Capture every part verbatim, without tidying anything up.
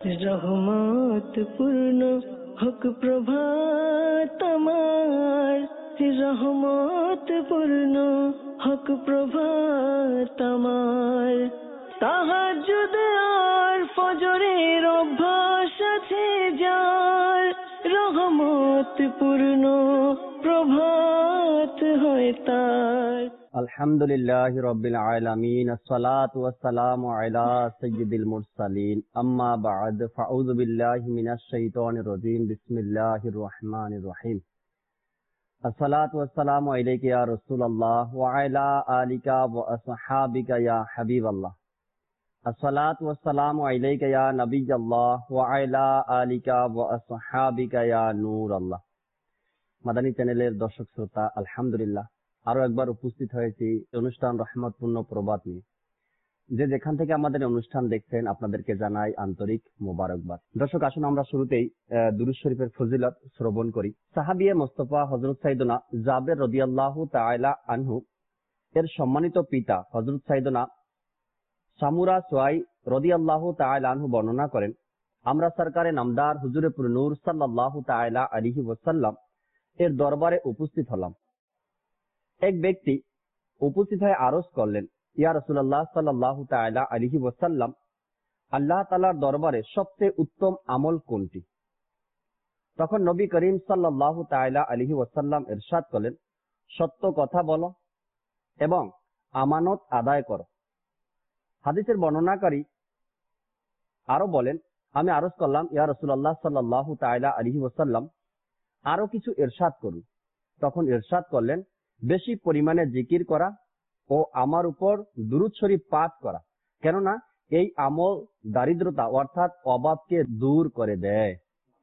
রহমত পূর্ণ হক প্রভাত আমার, রহমত পূর্ণ হক প্রভাত আমার। তাহাজ্জুদ আর ফজরের অভ্যাস আছে যার, রহমত পূর্ণ প্রভাত হয় তার। আলহামদুলিল্লাহি রাব্বিল আলামিন, আসসালাতু ওয়াসসালামু আলা সাইয়্যিদিল মুরসালিন, আম্মা বা'দ, ফাউযু বিল্লাহি মিনাশ শাইতানির রাজীম, বিসমিল্লাহির রহমানির রহিম। আসসালাতু ওয়াসসালামু আলাইকা ইয়া রাসূলুল্লাহ ওয়া আলা আলিকা ওয়া আসহাবিকা ইয়া হাবিবাল্লাহ। আসসালাতু ওয়াসসালামু আলাইকা ইয়া নবিয়াল্লাহ ওয়া আলা আলিকা ওয়া আসহাবিকা ইয়া নূরাল্লাহ। মাদানী চ্যানেলের দর্শক শ্রোতা, আলহামদুলিল্লাহ আরো একবার উপস্থিত হয়েছি অনুষ্ঠান রহমতপূর্ণ প্রবাদ নিয়ে। যে যেখান থেকে আমাদের অনুষ্ঠান দেখছেন আপনাদেরকে জানাই আন্তরিক মোবারকবাদ। দর্শক, আসুন আমরা শুরুতেই দুরূদ শরীফের ফজিলত শ্রবণ করি। সাহাবিয়ে মোস্তফা হযরত সাইয়েদনা জাবের রাদিয়াল্লাহু তাআলা আনহু এর সম্মানিত পিতা হযরত সাইয়েদনা সামুরা সোয়াই রাদিয়াল্লাহু তাআলা আনহু বর্ণনা করেন, আমরা সরকারে নামদার হুজুরে পুর নূর সাল্লাল্লাহু তাআলা আলাইহি ওয়াসাল্লাম এর দরবারে উপস্থিত হলাম। এক ব্যক্তি উপস্থিত হয়ে আরজ করলেন, ইয়া রাসূলুল্লাহ সাল্লাল্লাহু তাআলা আলাইহি ওয়াসাল্লাম, আল্লাহ তাআলার দরবারে সবচেয়ে উত্তম আমল কোনটি? তখন নবী করিম সাল্লাল্লাহু তাআলা আলাইহি ওয়াসাল্লাম ইরশাদ করলেন, সত্য কথা বলো এবং আমানত আদায় করো। হাদিসের বর্ণনাকারী আরো বলেন, আমি আরজ করলাম, ইয়া রাসূলুল্লাহ সাল্লাল্লাহু তাআলা আলাইহি ওয়াসাল্লাম, আরো কিছু ইরশাদ করুন। তখন ইরশাদ করলেন, বেশি পরিমাণে জিকির করা ও আমার উপর দুরূদ শরীফ পাঠ করা, কেননা এই আমল দারিদ্রতা অর্থাৎ অভাবকে দূর করে দেয়।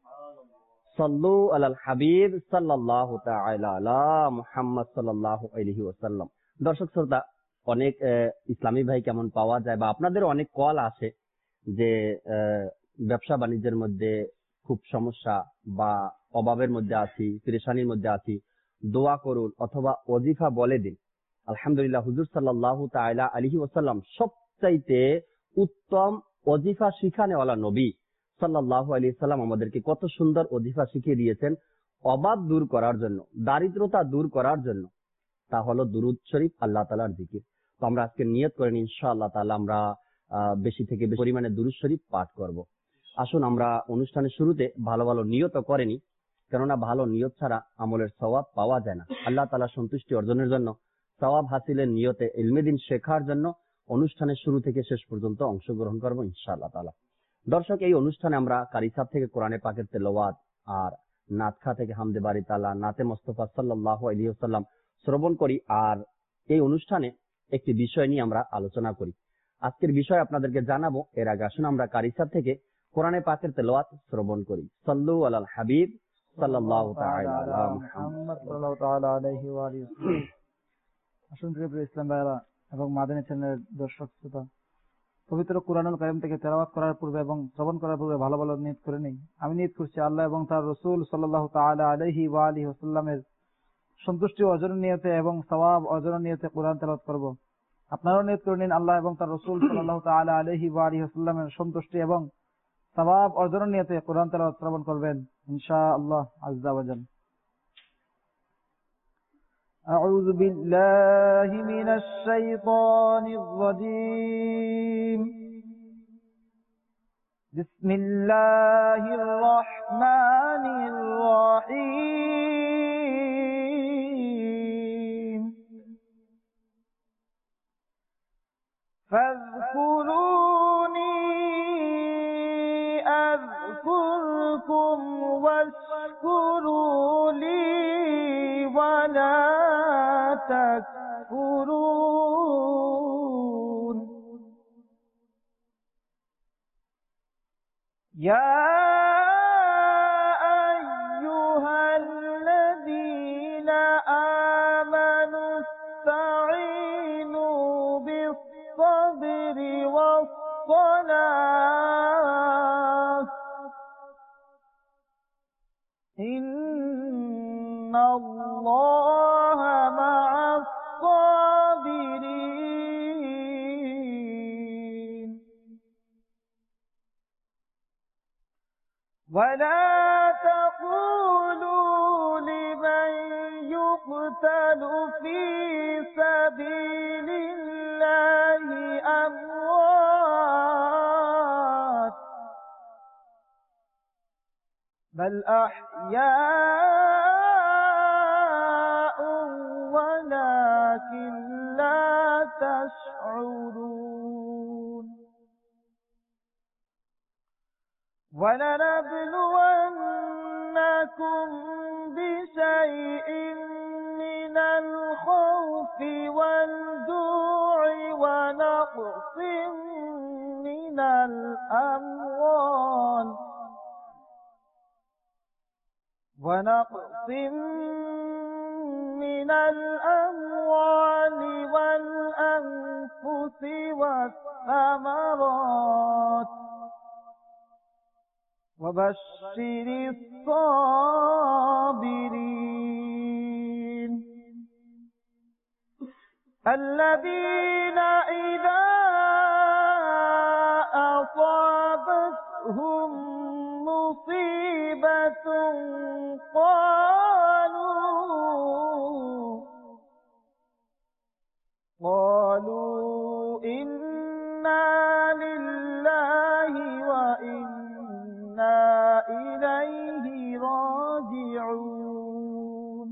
সাল্লু আলাল হাবিব সাল্লাল্লাহু তাআলা আলা মুহাম্মদ সাল্লাল্লাহু আলাইহি ওয়াসাল্লাম। দর্শক শ্রোতা, অনেক ইসলামী ভাই কেমন পাওয়া যায় বা আপনাদের অনেক কল আসে যে ব্যবসা বাণিজ্যের মধ্যে খুব সমস্যা বা অভাবের মধ্যে আছি, পেরেশানির মধ্যে আছি, দোয়া করুন অথবা ওজিফা বলে দিন। আলহামদুলিল্লাহ, হুজুর সাল্লাল্লাহু তাআলা আলাইহি ওয়াসাল্লাম সবচাইতে উত্তম ওজিফা শিখানেওয়ালা নবী সাল্লাল্লাহু আলাইহি ওয়াসাল্লাম আমাদেরকে কত সুন্দর ওজিফা শিখিয়ে দিয়েছেন অভাব দূর করার জন্য, দারিদ্রতা দূর করার জন্য। তা হলো দুরূদ শরীফ, আল্লাহ তাআলার জিকির। তো আমরা আজকে নিয়ত করেন ইনশাআল্লাহ তাআলা আমরা বেশি থেকে বেশি পরিমাণে দুরূদ শরীফ পাঠ করব। আসুন আমরা অনুষ্ঠানের শুরুতে ভালো ভালো নিয়ত করেনি, কেননা ভালো নিয়ত ছাড়া আমলের সওয়াব পাওয়া যায় না। আল্লাহ তাআলা সন্তুষ্টি অর্জনের জন্য, সওয়াব হাসিলের নিয়তে ইলমে দ্বীন শেখার জন্য অনুষ্ঠানের শুরু থেকে শেষ পর্যন্ত অংশগ্রহণ করব ইনশাআল্লাহ তাআলা। দর্শক, এই অনুষ্ঠানে আমরা কারি সাহেব থেকে কোরআনে পাকের তেলাওয়াত আর নাতখা থেকে হামদে বারি তাআলা, নাতে মুস্তাফা সাল্লাল্লাহু আলাইহি ওয়াসাল্লাম শ্রবণ করি। আর এই অনুষ্ঠানে একটি বিষয় নিয়ে আমরা আলোচনা করি। আজকের বিষয় আপনাদেরকে জানাবো। এর আগে আসুন আমরা কারি সাহেব থেকে কোরআনে পাকের তেলাওয়াত শ্রবণ করি। সাল্লু আলাল হাবিব সাল্লাল্লাহু তাআলা আলা মুহাম্মদ সাল্লাল্লাহু তাআলা আলাইহি ওয়া আলিহি ওয়াসাল্লাম। আসুন প্রিয় ইসলাম ভাইরা এবং মাদানী চ্যানেলের দর্শক শ্রোতা, পবিত্র কুরআনুল কারীম থেকে তেলাওয়াত করার পূর্বে এবং শ্রবণ করার পূর্বে ভালো ভালো নিয়ত করে নেই। আমি নিয়ত করছি আল্লাহ এবং তার রাসূল সাল্লাল্লাহু তাআলা আলাইহি ওয়া আলিহি ওয়াসাল্লামের সন্তুষ্টি অর্জনের নিয়তে এবং সওয়াব অর্জনের নিয়তে কুরআন তেলাওয়াত করব। আপনারাও নিয়ত করে নিন আল্লাহ এবং তার রাসূল সাল্লাল্লাহু তাআলা আলাইহি ওয়া আলিহি ওয়াসাল্লামের সন্তুষ্টি এবং সওয়াব অর্জনের নিয়তে কুরআন তেলাওয়াত শ্রবণ করবেন ইনশাআল্লাহ আযজা ওয়া জাল। أعوذ بالله من الشيطان الرجيم. بسم الله الرحمن الرحيم. فاذكروني أذكركم واشكروا لي ولا تكفرون. يا أيها الذين آمنوا استعينوا بالصبر والصلاة إن الله مع الصابرين. ولا تقولوا لمن يقتل في سبيل الله أموات بل أحياء ولكن لا تشعرون ولنبلونكم بشيء من الخوف والجوع ونقص من الأموال ونقص من الأموال والأنفس والثمرات وبشر الصابرين الذين إذا أصابتهم مصيبة قالوا قالوا إنا لله وإنا إليه راجعون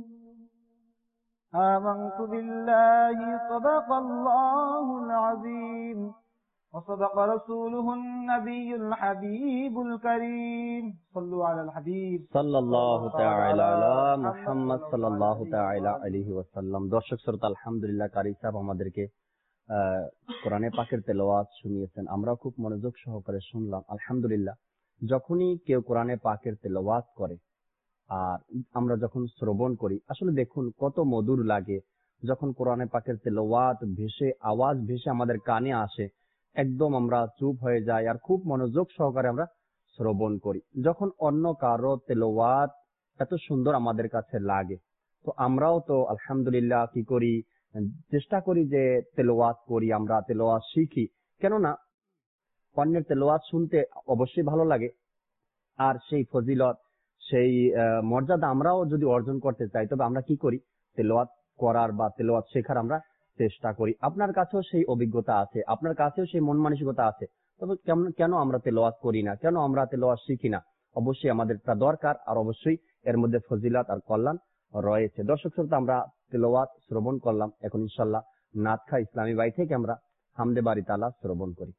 آمنت بالله صدق الله العظيم وصدق رسوله النبي الحبيب الكريم صلوا على الحبيب صلى الله تعالى على محمد صلى الله تعالى عليه وسلم দর্শক শ্রোতা আলহামদুলিল্লাহ কারি সাহেব আমাদেরকে কোরআনে পাকের তেলাওয়াত শুনিয়েছেন, আমরা খুব মনোযোগ সহকারে শুনলাম। আলহামদুলিল্লাহ, যখনই কেউ কোরআনে পাকের তেলাওয়াত করে আর আমরা যখন শ্রবণ করি, আসলে দেখুন কত মধুর লাগে যখন কোরআনে পাকের তেলাওয়াত ভেসে আওয়াজ ভেসে আমাদের কানে আসে, একদম আমরা চুপ হয়ে যাই আর খুব মনোযোগ সহকারে আমরা শ্রবণ করি। যখন অন্য কারো তেলাওয়াত এত সুন্দর আমাদের কাছে লাগে, তো আমরাও তো আলহামদুলিল্লাহ কি করি, চেষ্টা করি যে তেলাওয়াত করি, আমরা তেলাওয়াত শিখি। কেননা অন্যের তেলাওয়াত শুনতে অবশ্যই ভালো লাগে, আর সেই ফজিলত সেই মর্যাদা আমরাও যদি অর্জন করতে চাই, তবে আমরা কি করি, তেলাওয়াত করার বা তেলাওয়াত শেখার আমরা চেষ্টা করি। আপনার কাছেও সেই অভিজ্ঞতা আছে, আপনার কাছেও সেই মন মানসিকতা আছে, তবে কেন আমরা তেলাওয়াত করি না, কেন আমরা তেলাওয়াত শিখি না? অবশ্যই আমাদের তা দরকার, আর অবশ্যই এর মধ্যে ফজিলত আর কল্যাণ রয়েছে। দর্শক শ্রোতা, আমরা তেলাওয়াত শ্রবণ করলাম, এখন ইনশাআল্লাহ নাতখা ইসলামী বাই থেকে আমরা হামদে বারি তাআলা শ্রবণ করি।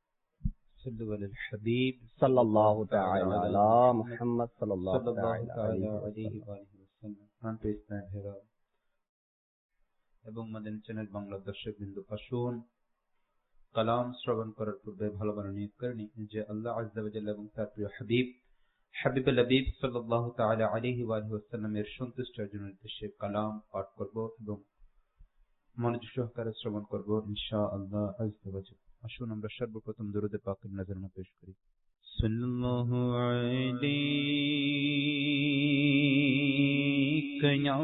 হাবিব সাল্লাল্লাহু তাআলা আলা মুহাম্মদ সাল্লাল্লাহু তাআলা আলাইহি ওয়াসাল্লাম। এবং মাদানী চ্যানেল বাংলা দর্শক বিন্দু, আসুন কালাম শ্রবণ করার পূর্বে ভালো ভালো নিয়ত করে নিই যে আল্লাহ আযজা ওয়া জাল্লা এবং তার প্রিয় হাবিব হাবিবুল হাবিব সাল্লাল্লাহু তাআলা আলাইহি ওয়াসাল্লামের সন্তুষ্টি অর্জনের উদ্দেশ্যে কালাম পাঠ করব এবং মনোযোগ সহকারে শ্রবণ করব ইনশাআল্লাহ আযজা ওয়া জাল্লা। আসুন আমরা সর্বপ্রথম দরুদ পাকের নজরানা পেশ করি। সাল্লাল্লাহু আলাইকা ইয়া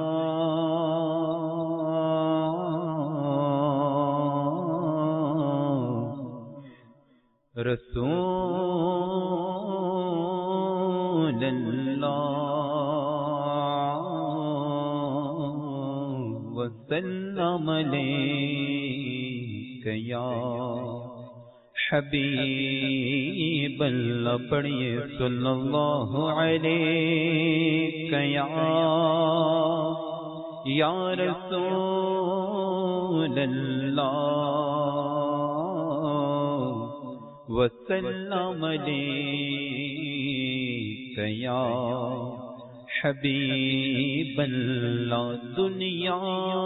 রাসূলুল্লাহ ওয়া সাল্লাম আলাইকা ইয়া হাবিবাল্লাহ। পড়িয়ে সাল্লাল্লাহু আলাইকা ইয়া ইয়া রাসূলুল্লাহ وسلم عليك يا حبيب الله. دنیا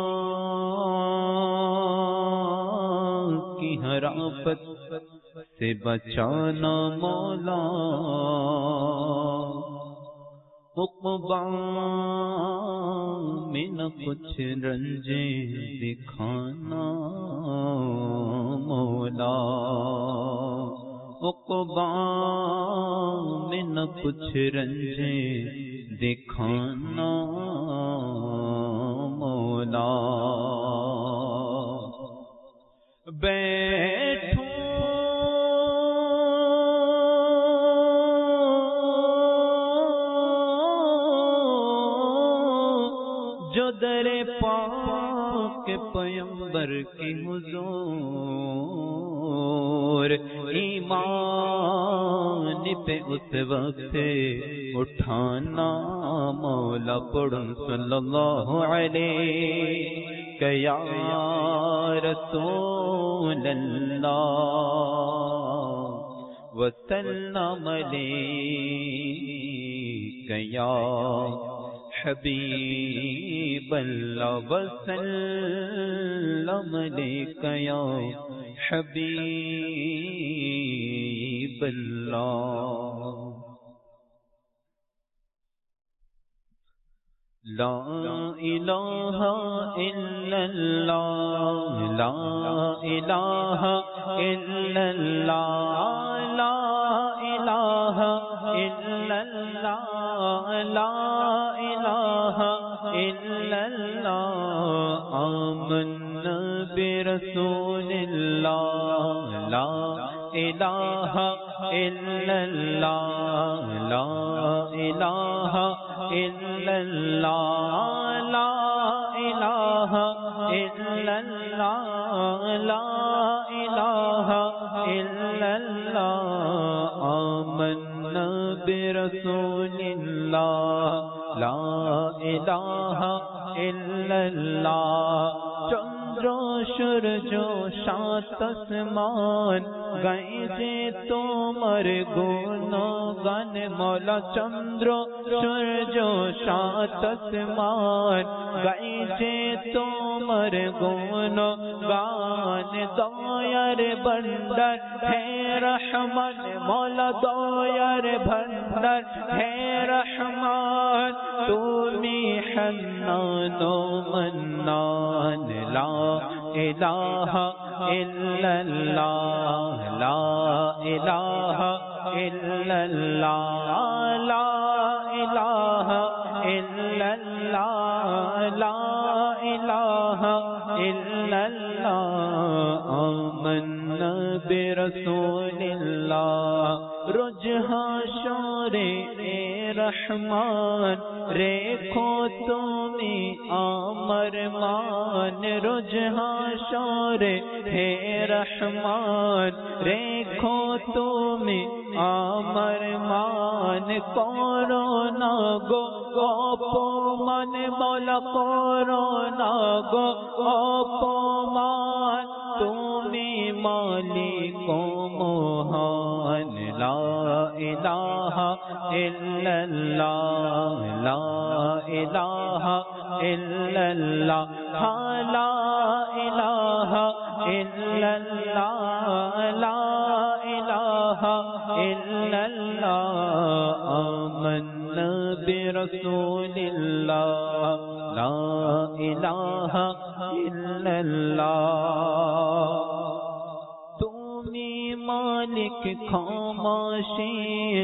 کی ہر آفت سے بچانا مولا، عقبا میں نہ کچھ رنجے دکھانا مولا، عقبا میں نہ کچھ رنجے دکھانا مولا. بیٹھوں جو در پاک پیمبر کی حضور ایمان پہ اس وقت اٹھانا مولا پڑھن صلی اللہ علیہ یا رسول اللہ وسلم علیک یا حبیب اللہ وسلم علیک یا حبیب اللہ لا الہ الا اللہ لا الہ الا اللہ لا الہ الا اللہ لا الہ الا اللہ آمنا برسول اللہ لا الہ الا اللہ لا الہ الا اللہ لا الہ الا اللہ لا الہ الا اللہ آمنا برسول اللہ لا الہ الا اللہ چندر و سورج و سات آسمان گئے سے تمہار گناگان مولا چندر و سورج و سات آسمان گئے سے تمہار گناگان دایار بندر ہے رحمان مولا دایار بندر ہے رحمان تمہیں حنان و منان لا الہ الا اللہ لا الہ الا اللہ لا الہ الا اللہ لا الہ الا اللہ آمنا برسول اللہ رجحاں شور اے رحمان ریکھو تمہیں آمر مان رجحاں شور ہے رحمان ریکھو تمہیں آمر مان کورونا گو اوپو من مولا کورونا گو اوپو مان تمہیں مالک و موہان لا الہ الا اللہ لا الہ الا اللہ لا الہ الا اللہ لا الہ الا اللہ آمنا برسول اللہ لا الہ الا اللہ تمہیں مالک خاموشیل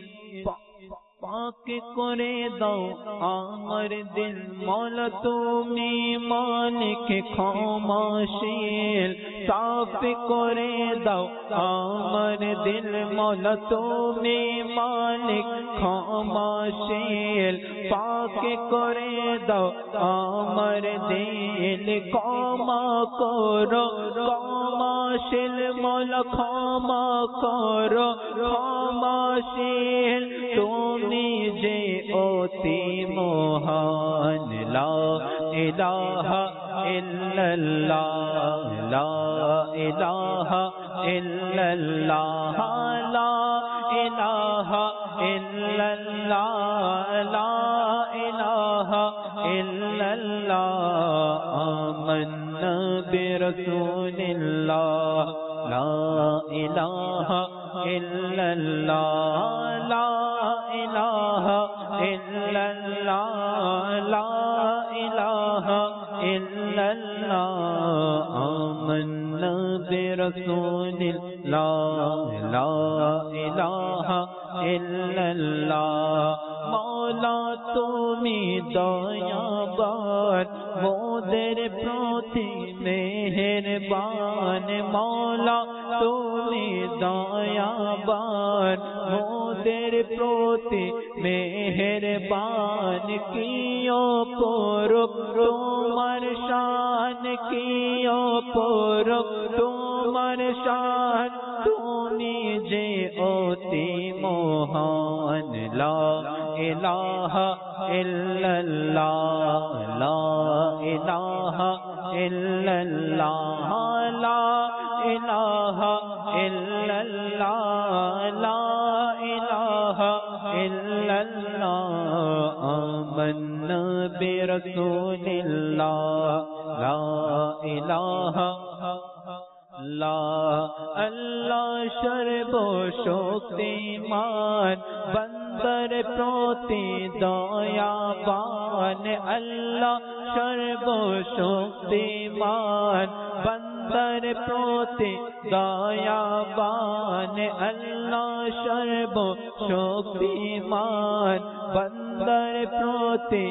پاک کرے دو آمر دل مولا تمہیں مالک خاموشیل صاف کرے دو آمر دل مولا تمہیں مالک خاموشیل پاک کرے دو آمر دل قوما کرو خاموشیل مولا قوما کرو خاموشیل تمہیں جے اوتی موہان لا الہ الا اللہ لا الہ الا اللہ لا الہ الا اللہ لا الہ الا اللہ آمنا برسول اللہ لا الہ الا اللہ لا الہ الا اللہ لا الہ الا اللہ آمنا برسول اللہ لا الہ ইল্লাল্লাহ মওলা তুমি দয়াবান মোদের প্রতি মেহেরবান মওলা তুমি দয়াবান মোদের প্রতি মেহেরবান কিও পরক তোমার শান কিও পরক তোমার শান তুমি যে অতি মহান লা ইলাহা ইল্লাল্লাহ লা ইলাহা ইল্লাল্লাহ লা ইলাহা ইল্লাল্লাহ লা ইলাহা ইল্লাল্লাহ আমান্না বিরাসূলিল্লাহ লা ইলাহা আল্লাহ সর্বশক্তিমান বান্দার প্রতি দয়াবান আল্লাহ সর্বশক্তিমান বান্দার প্রতি দয়াবান আল্লাহ সর্বশক্তিমান বান্দার প্রতি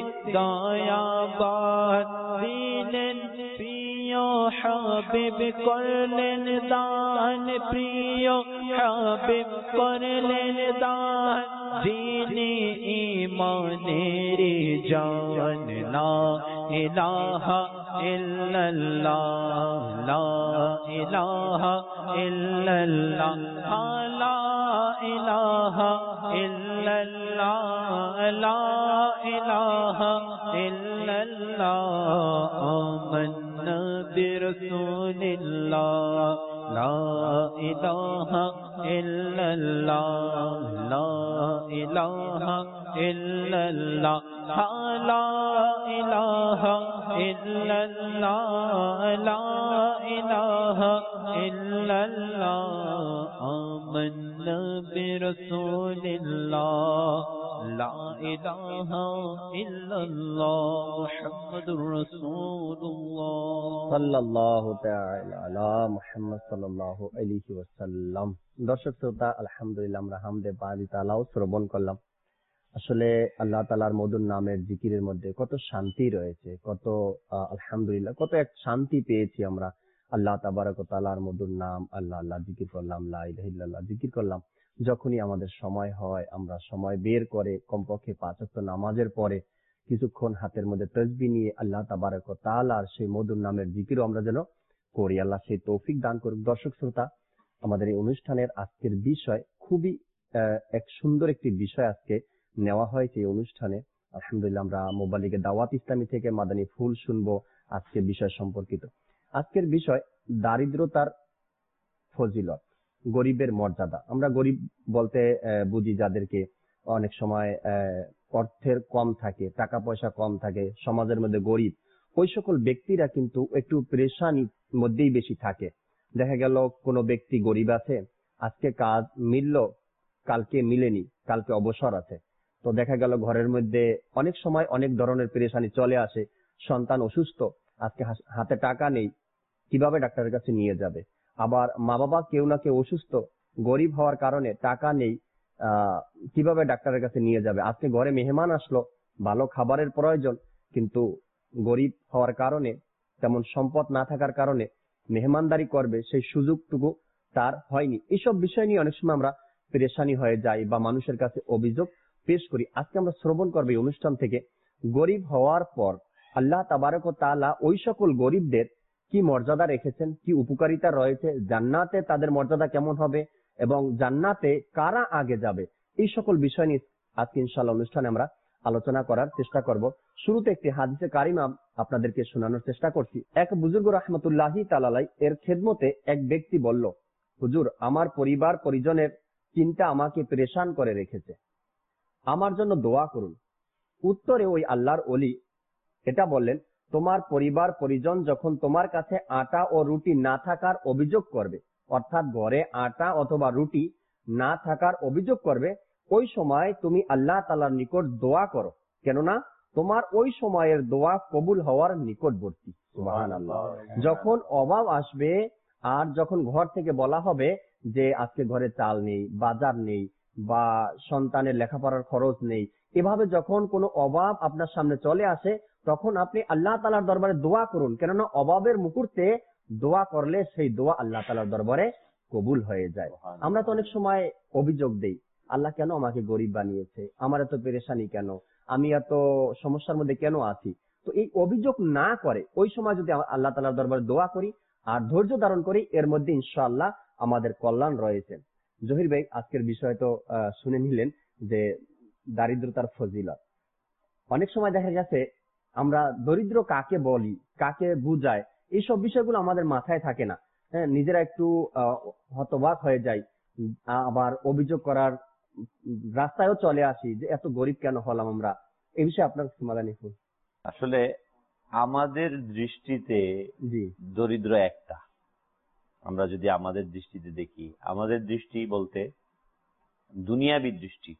দয়াবান দিলেন প্রিয় হাবিব করলেন দান প্রিয় হাবিব করলেন দান দিনে ঈমানের জান লা ইলাহা ইল্লাল্লাহ লা ইলাহা ইল্লাল্লাহ লা ইলাহা ইল্লাল্লাহ লা ইলাহা ইল্লাল্লাহ আমান্না বিরাসূলিল্লাহ লা ইলাহা ইল্লাল্লাহ লা ইলাহা ইল্লাল্লাহ লা ইলাহা ইল্লাল্লাহ লা ইলাহা ইল্লাল্লাহ আমান্না বিরাসূলিল্লাহ লা ইলাহা ইল্লাল্লাহ মুহাম্মাদুর রাসূলুল্লাহ সাল্লাল্লাহু তাআলা আলা মুহাম্মদ সাল্লাল্লাহু আলাইহি ওয়াসাল্লাম। দর্শক শ্রোতা, আলহামদুলিল্লাহ আমরা হামদে বারি তাআলাও শ্রবণ করলাম। আসলে আল্লাহ তাআলার মধুর নামের জিকিরের মধ্যে কত শান্তি রয়েছে, কত আলহামদুলিল্লাহ কত এক শান্তি পেয়েছি আমরা। আল্লাহ তাবারক ওয়া তাআলার মধুর নাম আল্লাহ আল্লাহ জিকির করলাম, লা ইলাহা ইল্লাল্লাহ জিকির করলাম। যখনই আমাদের সময় হয় আমরা সময় বের করে কমপক্ষে পাঁচ ওয়াক্ত নামাজের পরে কিছুক্ষণ হাতের মধ্যে তাসবিহ নিয়ে আল্লাহ তাবারক ওয়া তাআলার সেই মধুর নামের জিকিরও আমরা যেন করি। আল্লাহ সেই তৌফিক দান করুক। দর্শক শ্রোতা, আমাদের এই অনুষ্ঠানের আজকের বিষয় খুবই এক সুন্দর একটি বিষয় আজকে নেওয়া হয়েছে এই অনুষ্ঠানে। আলহামদুলিল্লাহ আমরা মোবালিকে দাওয়াত ইসলামী থেকে মাদানী ফুল শুনবো আজকের বিষয় সম্পর্কিত। আজকের বিষয় দারিদ্রতার ফজিলত, গরিবের মর্যাদা। আমরা গরিব বলতে বুঝি যাদেরকে অনেক সময় অর্থের কম থাকে, টাকা পয়সা কম থাকে, সমাজের মধ্যে গরিব, ওই সকল ব্যক্তিরা কিন্তু একটু পেরেশানির মধ্যেই বেশি থাকে। দেখা গেল কোনো ব্যক্তি গরিব আছে, আজকে কাজ মিলল, কালকে মিলেনি, কালকে অবসর আছে, তো দেখা গেল ঘরের মধ্যে অনেক সময় অনেক ধরনের পেরেশানি চলে আসে। সন্তান অসুস্থ, আজকে হাতে টাকা নেই, কিভাবে ডাক্তারের কাছে নিয়ে যাবে? আবার মা বাবা কেউ না কেউ অসুস্থ, গরিব হওয়ার কারণে টাকা নেই, আহ কিভাবে ডাক্তারের কাছে নিয়ে যাবে? আজকে ঘরে মেহমান আসলো, ভালো খাবারের প্রয়োজন, কিন্তু গরিব হওয়ার কারণে, তেমন সম্পদ না থাকার কারণে মেহমানদারি করবে সেই সুযোগটুকু তার হয়নি। এইসব বিষয় নিয়ে অনেক সময় আমরা পেরেশানি হয়ে যাই বা মানুষের কাছে অভিযোগ পেশ করি। আজকে আমরা শ্রবণ করবো এই অনুষ্ঠান থেকে গরিব হওয়ার পর আল্লাহ তাবারক ওয়া তাআলা ওই সকল গরিবদের কি মর্যাদা রেখেছেন, কি উপকারিতা রয়েছে, জান্নাতে তাদের মর্যাদা কেমন হবে এবং জান্নাতে কারা আগে যাবে, এই সকল বিষয় নিয়ে আজকে ইনশাআল্লাহ অনুষ্ঠানে আমরা আলোচনা করার চেষ্টা করব। শুরুতে একটি হাদিসে কারিমা আপনাদেরকে শোনানোর চেষ্টা করছি। এক বুজুর্গ রাহমাতুল্লাহি তাআলা আলাইহি এর খেদমতে এক ব্যক্তি বলল, হুজুর, আমার পরিবার পরিজনের চিন্তা আমাকে পেরেশান করে রেখেছে, আমার জন্য দোয়া করুন। উত্তরে ওই আল্লাহর ওলি এটা বললেন, তোমার পরিবার পরিজন যখন তোমার কাছে আটা ও রুটি না থাকার অভিযোগ করবে, অর্থাৎ ঘরে আটা অথবা রুটি না থাকার অভিযোগ করবে, ওই সময় তুমি আল্লাহ তাআলার নিকট দোয়া করো, কেননা তোমার ওই সময়ের দোয়া কবুল হওয়ার নিকটবর্তী। সুবহানাল্লাহ। যখন অভাব আসবে আর যখন ঘর থেকে বলা হবে যে আজকে ঘরে চাল নেই, বাজার নেই, বা সন্তানের লেখাপড়ার খরচ নেই, এভাবে যখন কোনো অভাব আপনার সামনে চলে আসে তখন আপনি আল্লাহ তাআলার দরবারে দোয়া করুন, কেননা অভাবের মুহূর্তে দোয়া করলে সেই দোয়া আল্লাহ তাআলার দরবারে কবুল হয়ে যায়। আমরা তো অনেক সময় অভিযোগ দেই, আল্লাহ কেন আমাকে গরিব বানিয়েছে, আমার এত পেরেশানি কেন, আমি এত সমস্যার মধ্যে কেন আছি। তো এই অভিযোগ না করে ওই সময় যদি আল্লাহ তাআলার দরবারে দোয়া করি আর ধৈর্য ধারণ করি, এর মধ্যে ইনশাআল্লাহ আমাদের কল্যাণ রয়েছে। জহির ভাই, আজকের বিষয় তো শুনে নিলেন যে দারিদ্রতার ফজিলত। অনেক সময় দেখা গেছে আমরা দরিদ্র কাকে বলি, কাকে বুঝায়, এইসব বিষয়গুলো আমাদের মাথায় থাকে না। হ্যাঁ, নিজেরা একটু হতবাক হয়ে যায়, আবার অভিযোগ করার রাস্তায়ও চলে আসি যে এত গরিব কেন হলাম আমরা। এই বিষয়ে আপনার সমাধান কি? আসলে আমাদের দৃষ্টিতে দরিদ্র একটা, আমরা যদি আমাদের দৃষ্টিতে দেখি, আমাদের দৃষ্টি বলতে দুনিয়াবী দৃষ্টি,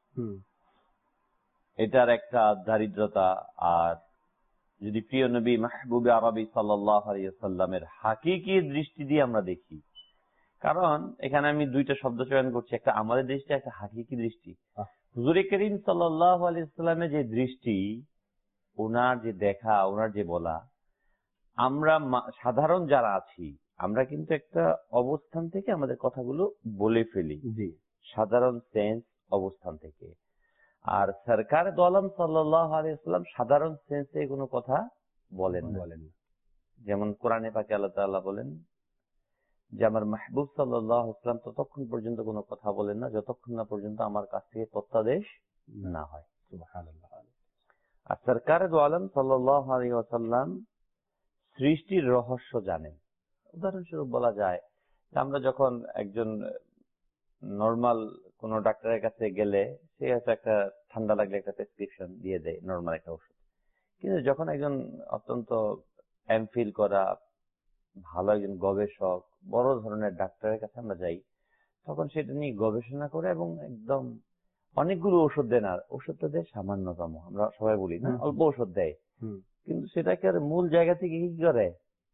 এটার একটা দারিদ্রতা। আর যদি প্রিয় নবী মাহবুবে আরবি সাল্লাল্লাহু আলাইহি ওয়াসাল্লামের হাকিকি দৃষ্টি দিয়ে আমরা দেখি, কারণ এখানে আমি দুইটা শব্দ চয়ন করছি, একটা আমাদের দৃষ্টি, একটা হাকিকি দৃষ্টি। হুজুর করিম সাল্লাল্লাহু আলাইহি ওয়াসাল্লামের যে দৃষ্টি, ওনার যে দেখা, ওনার যে বলা, আমরা সাধারণ যারা আছি আমরা কিন্তু একটা অবস্থান থেকে আমাদের কথাগুলো বলে ফেলি, সাধারণ সেন্স অবস্থান থেকে। আর সরকার দো আলম সাল্লাল্লাহু আলাইহি ওয়াসাল্লাম সাধারণ সেন্সে কোনো কথা বলেন বলেন যেমন কোরআনে পাকে আল্লাহ তাআলা বলেন যে আমার মাহবুব সাল্লাল্লাহু আলাইহি ওয়াসাল্লাম ততক্ষণ পর্যন্ত কোনো কথা বলেন না যতক্ষণ না পর্যন্ত আমার কাছ থেকে তত্ত্বাদেশ না হয়। সুবহানাল্লাহ। আর সরকার দো আলম সাল্লাল্লাহু আলাইহি ওয়াসাল্লাম সৃষ্টির রহস্য জানেন। উদাহরণস্বরূপ বলা যায় যে আমরা যখন একজন নর্মাল কোন ডাক্তারের কাছে গেলে সে হয়তো একটা ঠান্ডা লাগলে একটা প্রেসক্রিপশন দিয়ে দেয়, নর্মাল একটা ওষুধ। কিন্তু যখন একজন অত্যন্ত এমফিল করা ভালো একজন গবেষক, বড় ধরনের ডাক্তারের কাছে আমরা যাই, তখন সেটা নিয়ে গবেষণা করে এবং একদম অনেকগুলো ওষুধ দেন। আর ওষুধটা দেয় সামান্যতম, আমরা সবাই বলি না, অল্প ওষুধ দেয়, কিন্তু সেটাকে মূল জায়গা থেকে কি করে,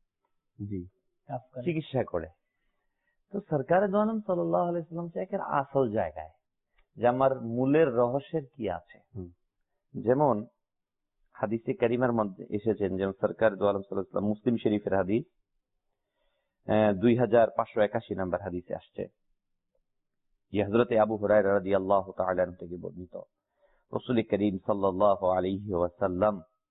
চিকিৎসা করে। তো সরকার দো আলম সাল্লাল্লাহু আলাইহি ওয়াসাল্লাম একের আসল জায়গায় যে আমার মূলের রহস্যের কি আছে। যেমন হাদিসে কারিমার মধ্যে এসেছেন, যেমন সরকার দো আলম সাল্লাল্লাহু আলাইহি ওয়াসাল্লাম, মুসলিম শরীফের হাদিস দুই হাজার পাঁচশো একাশি নাম্বার হাদিসে আসছে, যে হযরতে আবু হুরায়রা রাদিয়াল্লাহু তাআলা আনহু থেকে বর্ণিত, রাসূল করিম সাল্লাল্লাহু আলাইহি ওয়াসাল্লাম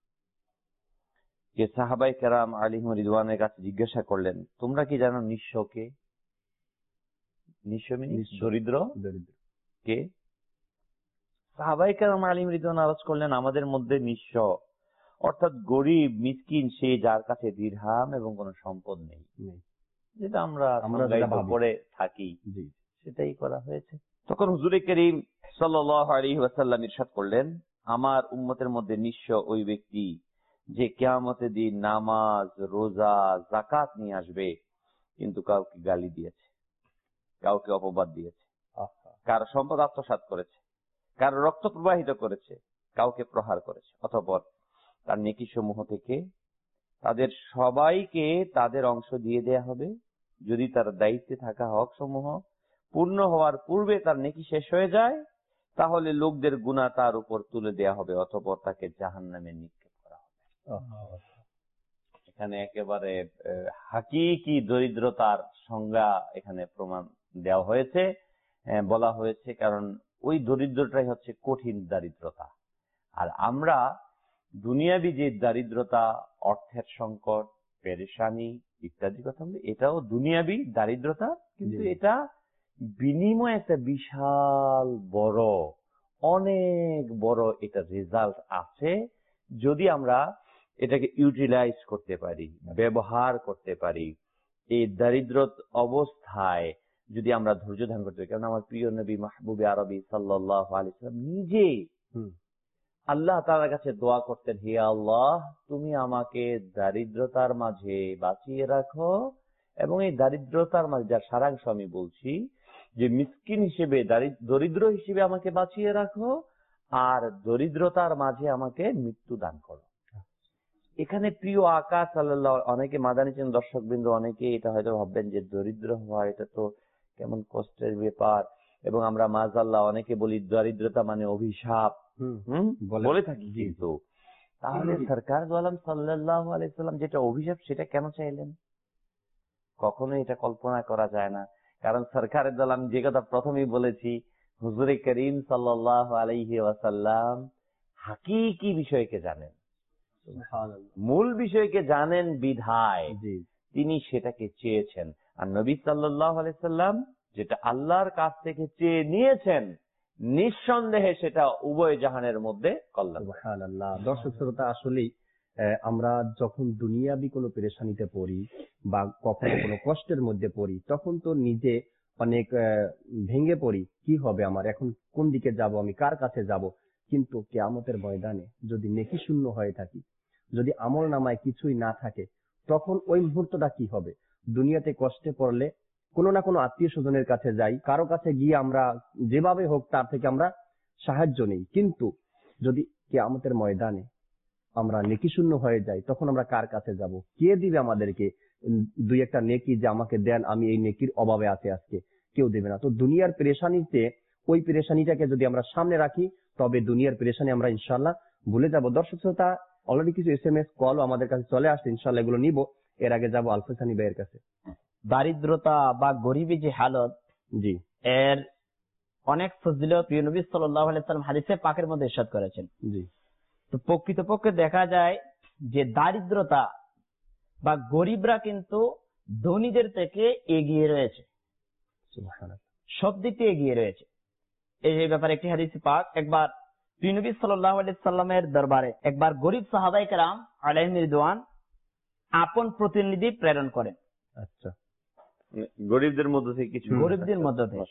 যে সাহাবায়ে কেরাম আলাইহিম রিদওয়ানের কাছে জিজ্ঞাসা করলেন, তোমরা কি জানো নিঃস্বকে? নিঃস্ব মানে দরিদ্র কে? সাহাবায়ে কেরাম আলাইহিম রিদওয়ান আরজ করলেন, আমাদের মধ্যে নিঃস্ব অর্থাৎ গরিব মিসকিন সে যার কাছে দিরহাম এবং কোনো সম্পদ নেই, যেটা আমরা পড়ে থাকি সেটাই করা হয়েছে। তখন হুজুর করিম সাল্লাল্লাহু আলাইহি ওয়াসাল্লাম ইরশাদ করলেন, আমার উম্মতের মধ্যে নিঃস্ব ওই ব্যক্তি যে কিয়ামতের দিন নামাজ রোজা যাকাত নিয়ে আসবে কিন্তু কাউকে গালি দিয়েছে, কাউকে অপবাদ দিয়েছে, কার সম্পদ আত্মসাৎ করেছে, কার রক্ত প্রবাহিত করেছে, কাউকে প্রহার করেছে, অতঃপর তার নেকি সমূহ থেকে তাদের সবাইকে তাদের অংশ দিয়ে দেয়া হবে। যদি তার দায়িত্বে থাকা হক সমূহ পূর্ণ হওয়ার পূর্বে তার নেকি শেষ হয়ে যায়, তাহলে লোকদের গুনাহ তার উপর তুলে দেয়া হবে, অতঃপর তাকে জাহান্নামে নিক্ষেপ করা হবে। এখানে একেবারে হাকিকি দরিদ্রতার সংজ্ঞা এখানে প্রমাণ দেওয়া হয়েছে, বলা হয়েছে, কারণ ওই দরিদ্রটাই হচ্ছে কঠিন দারিদ্রতা। আর আমরা দুনিয়াবি যে দারিদ্রতা, অর্থের সংকট, পেরেশানি ইত্যাদি কথা বলি, এটাও দুনিয়াবি দারিদ্রতা, কিন্তু এটা বিনিময়ে একটা বিশাল বড়, অনেক বড় এটা রেজাল্ট আছে যদি আমরা এটাকে ইউটিলাইজ করতে পারি, ব্যবহার করতে পারি। এই দারিদ্র অবস্থায় যদি আমরা ধৈর্য ধারণ করতে পারি, কারণ আমার প্রিয় নবী মাহবুবে আরবি সাল্লাল্লাহু আলাইহি ওয়াসাল্লাম নিজে আল্লাহ তাআলার কাছে দোয়া করতেন, হে আল্লাহ তুমি আমাকে দারিদ্রতার মাঝে বাঁচিয়ে রাখো, এবং এই দারিদ্রতার মাঝে, যার সারাংশ আমি বলছি, যে মিসকিন হিসেবে দরিদ্র হিসেবে আমাকে বাঁচিয়ে রাখো, আর দরিদ্রতার মাঝে আমাকে মৃত্যু দান করো। এখানে প্রিয় আকা সাল্লাল্লাহু, অনেকে মাদানী চ্যানেল দর্শক বৃন্দ অনেকে এটা হয়তো ভাববেন যে দরিদ্র হওয়া এটা তো কেমন কষ্টের ব্যাপার, এবং আমরা মাজাল্লাহ অনেকে বলি দারিদ্রতা মানে অভিশাপ, হুম, হুম বলে- বলে থাকি, কিন্তু তাহলে সরকার দু আলম সাল্লাল্লাহু আলাইহি সাল্লাম যেটা অভিশাপ সেটা কেন চাইলেন? কখনোই এটা কল্পনা করা যায় না। কারণ সরকারের দল, আমি যে কথা প্রথমেই বলেছি, হুজুরে করিম সাল্লাল্লাহু আলাইহি ওয়াসাল্লাম হাকিকি বিষয়কে জানেন, সুবহানাল্লাহ। মূল বিষয়কে জানেন বিধায় জি, তিনি সেটাকে চেয়েছেন। আর নবী সাল্লাল্লাহু আলাইহি সাল্লাম যেটা আল্লাহর কাছ থেকে চেয়ে নিয়েছেন, নিঃসন্দেহে সেটা উভয় জাহানের মধ্যে কল্যাণ। সুবহানাল্লাহ। দর্শক শ্রোতা, আসলেই আহ, আমরা যখন দুনিয়াবি কোনো পেরেশানিতে পড়ি বা কখনো কোনো কষ্টের মধ্যে পড়ি, তখন তো নিজে অনেক আহ, ভেঙে পড়ি, কি হবে আমার, এখন কোন দিকে যাব, আমি কার কাছে যাব। কিন্তু কিয়ামতের ময়দানে যদি নেকি শূন্য হয়ে থাকি, যদি আমল নামায় কিছুই না থাকে, তখন ওই মুহূর্তটা কি হবে? দুনিয়াতে কষ্টে পড়লে কোনো না কোনো আত্মীয় স্বজনের কাছে যাই, কারো কাছে গিয়ে আমরা যেভাবে হোক তার থেকে আমরা সাহায্য নেই। কিন্তু যদি কিয়ামতের ময়দানে আমরা নেকি শূন্য হয়ে যাই, তখন আমরা কার কাছে যাব? কে দিবে আমাদেরকে উম, দুই একটা নেকি যে আমাকে দেন, আমি এই নেকির অভাবে আছি আজকে? কেউ দেবে না। তো দুনিয়ার পেরেশানিতে ওই পেরেশানিটাকে যদি আমরা সামনে রাখি, তবে দুনিয়ার পেরেশানি আমরা ইনশাল্লাহ ভুলে যাব। দর্শক শ্রোতা, অলরেডি কিছু এস এম এস কলও আমাদের কাছে চলে আসছে, ইনশাল্লাহ এগুলো নিব। এর আগে যাব আলফাসানি ভাইয়ের কাছে। দারিদ্রতা বা গরিবী যে হালত, জি এর অনেক ফজিলত প্রিয় নবী সাল্লাল্লাহু আলাইহি ওয়াসাল্লাম হাদিসে পাকের মধ্যে ইরশাদ করেছেন। জি তো প্রকৃতপক্ষে দেখা যায় যে দারিদ্রতা বা গরিবরা কিন্তু ধনীদের থেকে এগিয়ে রয়েছে, সুবহানাল্লাহ। সব দিক থেকে এগিয়ে রয়েছে। এই ব্যাপারে একটি হাদিস পাক, একবার প্রিয় নবী সাল্লাল্লাহু আলাইহি সাল্লামের দরবারে একবার গরিব সাহাবায়ে কেরাম আলাইহিম রিদওয়ান আপন প্রতিনিধি প্রেরণ করেন। আচ্ছা, গরিবদের মধ্যে থেকে কিছু, গরিবদের মধ্য থেকে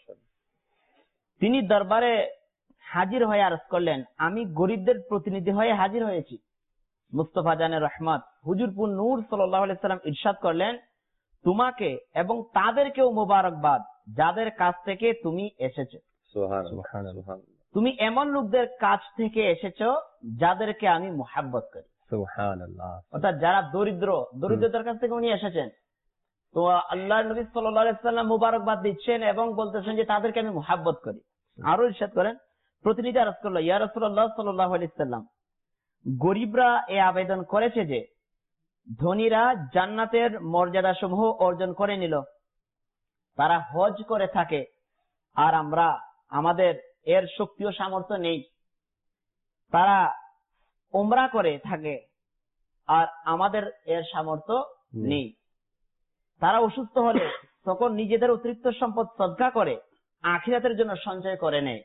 তিনি দরবারে হাজির হয়ে আরজ করলেন, আমি গরিবদের প্রতিনিধি হয়ে হাজির হয়েছি। মুস্তাফা জানে রহমত হুজুরপুর নূর সাল্লাল্লাহু আলাইহি সাল্লাম ইরশাদ করলেন, তোমাকে এবং তাদেরকেও মোবারকবাদ যাদের কাছ থেকে তুমি এসেছো। সুবহানাল্লাহ। তুমি এমন লোকদের কাছ থেকে এসেছো যাদেরকে আমি মুহাব্বত করি। সুবহানাল্লাহ। অর্থাৎ যারা দরিদ্র, দরিদ্রদের কাছ থেকে উনি এসেছেন। তো আল্লাহ নবী সাল্লাল্লাহু আলাইহি সাল্লাম মুবারকবাদ দিচ্ছেন এবং বলতেছেন যে তাদেরকে আমি মুহাব্বত করি। আরো ইরশাদ করেন, প্রতিনিধি আরজ করলো, ইয়া রাসূলুল্লাহ সাল্লাল্লাহু আলাইহি সাল্লাম, গরিবরা এই আবেদন করেছে যে ধনীরা জান্নাতের মর্যাদা সমূহ অর্জন করে নিল, তারা হজ করে থাকে, আর আমরা আমাদের এর শক্তি ও সামর্থ্য নেই। তারা উমরা করে থাকে আর আমাদের এর সামর্থ্য নেই। তারা অসুস্থ হলে তখন নিজেদের অতিরিক্ত সম্পদ সদকা করে আখিরাতের জন্য সঞ্চয় করে নেয়।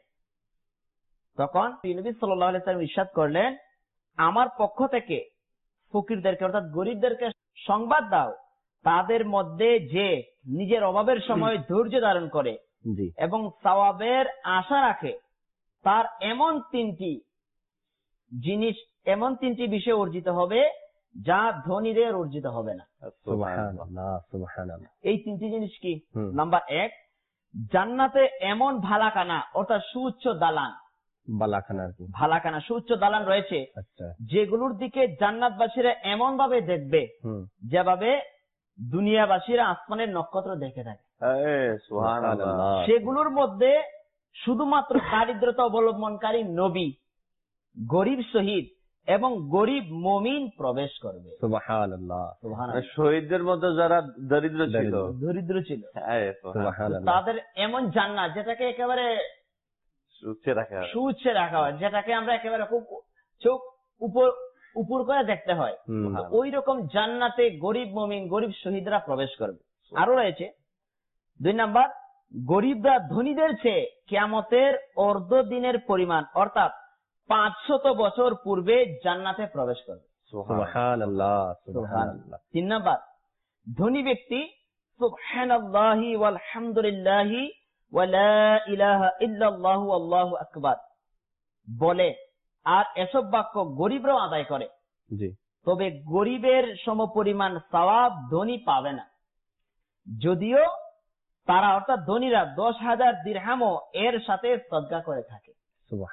তখন নবী সাল্লাল্লাহু আলাইহি ওয়াসাল্লাম ইরশাদ করলেন, আমার পক্ষ থেকে ফকিরদেরকে অর্থাৎ গরিবদেরকে সংবাদ দাও, তাদের মধ্যে যে নিজের অভাবের সময় ধৈর্য ধারণ করে জি এবং সওয়াবের আশা রাখে, তার এমন তিনটি জিনিস, এমন তিনটি বিষয় অর্জিত হবে যা ধনীদের অর্জিত হবে না। সুবহানাল্লাহ। সুবহানাল্লাহ। এই তিনটি জিনিস কি? হুম। নাম্বার এক, জান্নাতে এমন ভালাকানা অর্থাৎ সুউচ্চ দালান, বালাখানা আর কি। ভালাকানা সুউচ্চ দালান রয়েছে আচ্ছা। যেগুলোর দিকে জান্নাতবাসীরা এমন ভাবে দেখবে হুম। যেভাবে দুনিয়াবাসীরা আসমানের নক্ষত্র দেখে থাকে। সুবহানাল্লাহ। সেগুলোর মধ্যে শুধুমাত্র দারিদ্রতা অবলম্বনকারী নবী, গরিব শহীদ এবং গরিব মুমিন প্রবেশ করবে। সুবহানাল্লাহ। সুবহানাল্লাহ। শহীদদের মধ্যে যারা দরিদ্র ছিল, দরিদ্র ছিল, হ্যাঁ, সুবহানাল্লাহ। তাদের এমন জান্নাত যেটাকে একেবারে উচ্চে রাখা হয়। সুউচ্চে রাখা হয়, যেটাকে আমরা একেবারে খুব চোখ উপর উপর করে দেখতে হয়। হুম। ওই রকম জান্নাতে গরিব মুমিন, গরিব শহীদরা প্রবেশ করবে। আরো রয়েছে দুই নাম্বার, গরিবরা ধনীদের চেয়ে কিয়ামতের অর্ধ দিনের পরিমাণ অর্থাৎ পাঁচশত বছর পূর্বে জান্নাতে প্রবেশ করবে। সুবহানাল্লাহ। সুবহানাল্লাহ। তিন নাম্বার, ধনী ব্যক্তি সুবহানাল্লাহি ওয়াল হামদুলিল্লাহি ওয়া লা ইলাহা ইল্লাল্লাহু আল্লাহু আকবার বলে, আর এসব বাক্য গরিবরাও আদায় করে, জি তবে গরিবের সমপরিমাণ সওয়াব ধনী পাবে না, যদিও তারা অর্থাৎ ধনীরা দশ হাজার দিরহামও এর সাথে সদকা করে থাকে।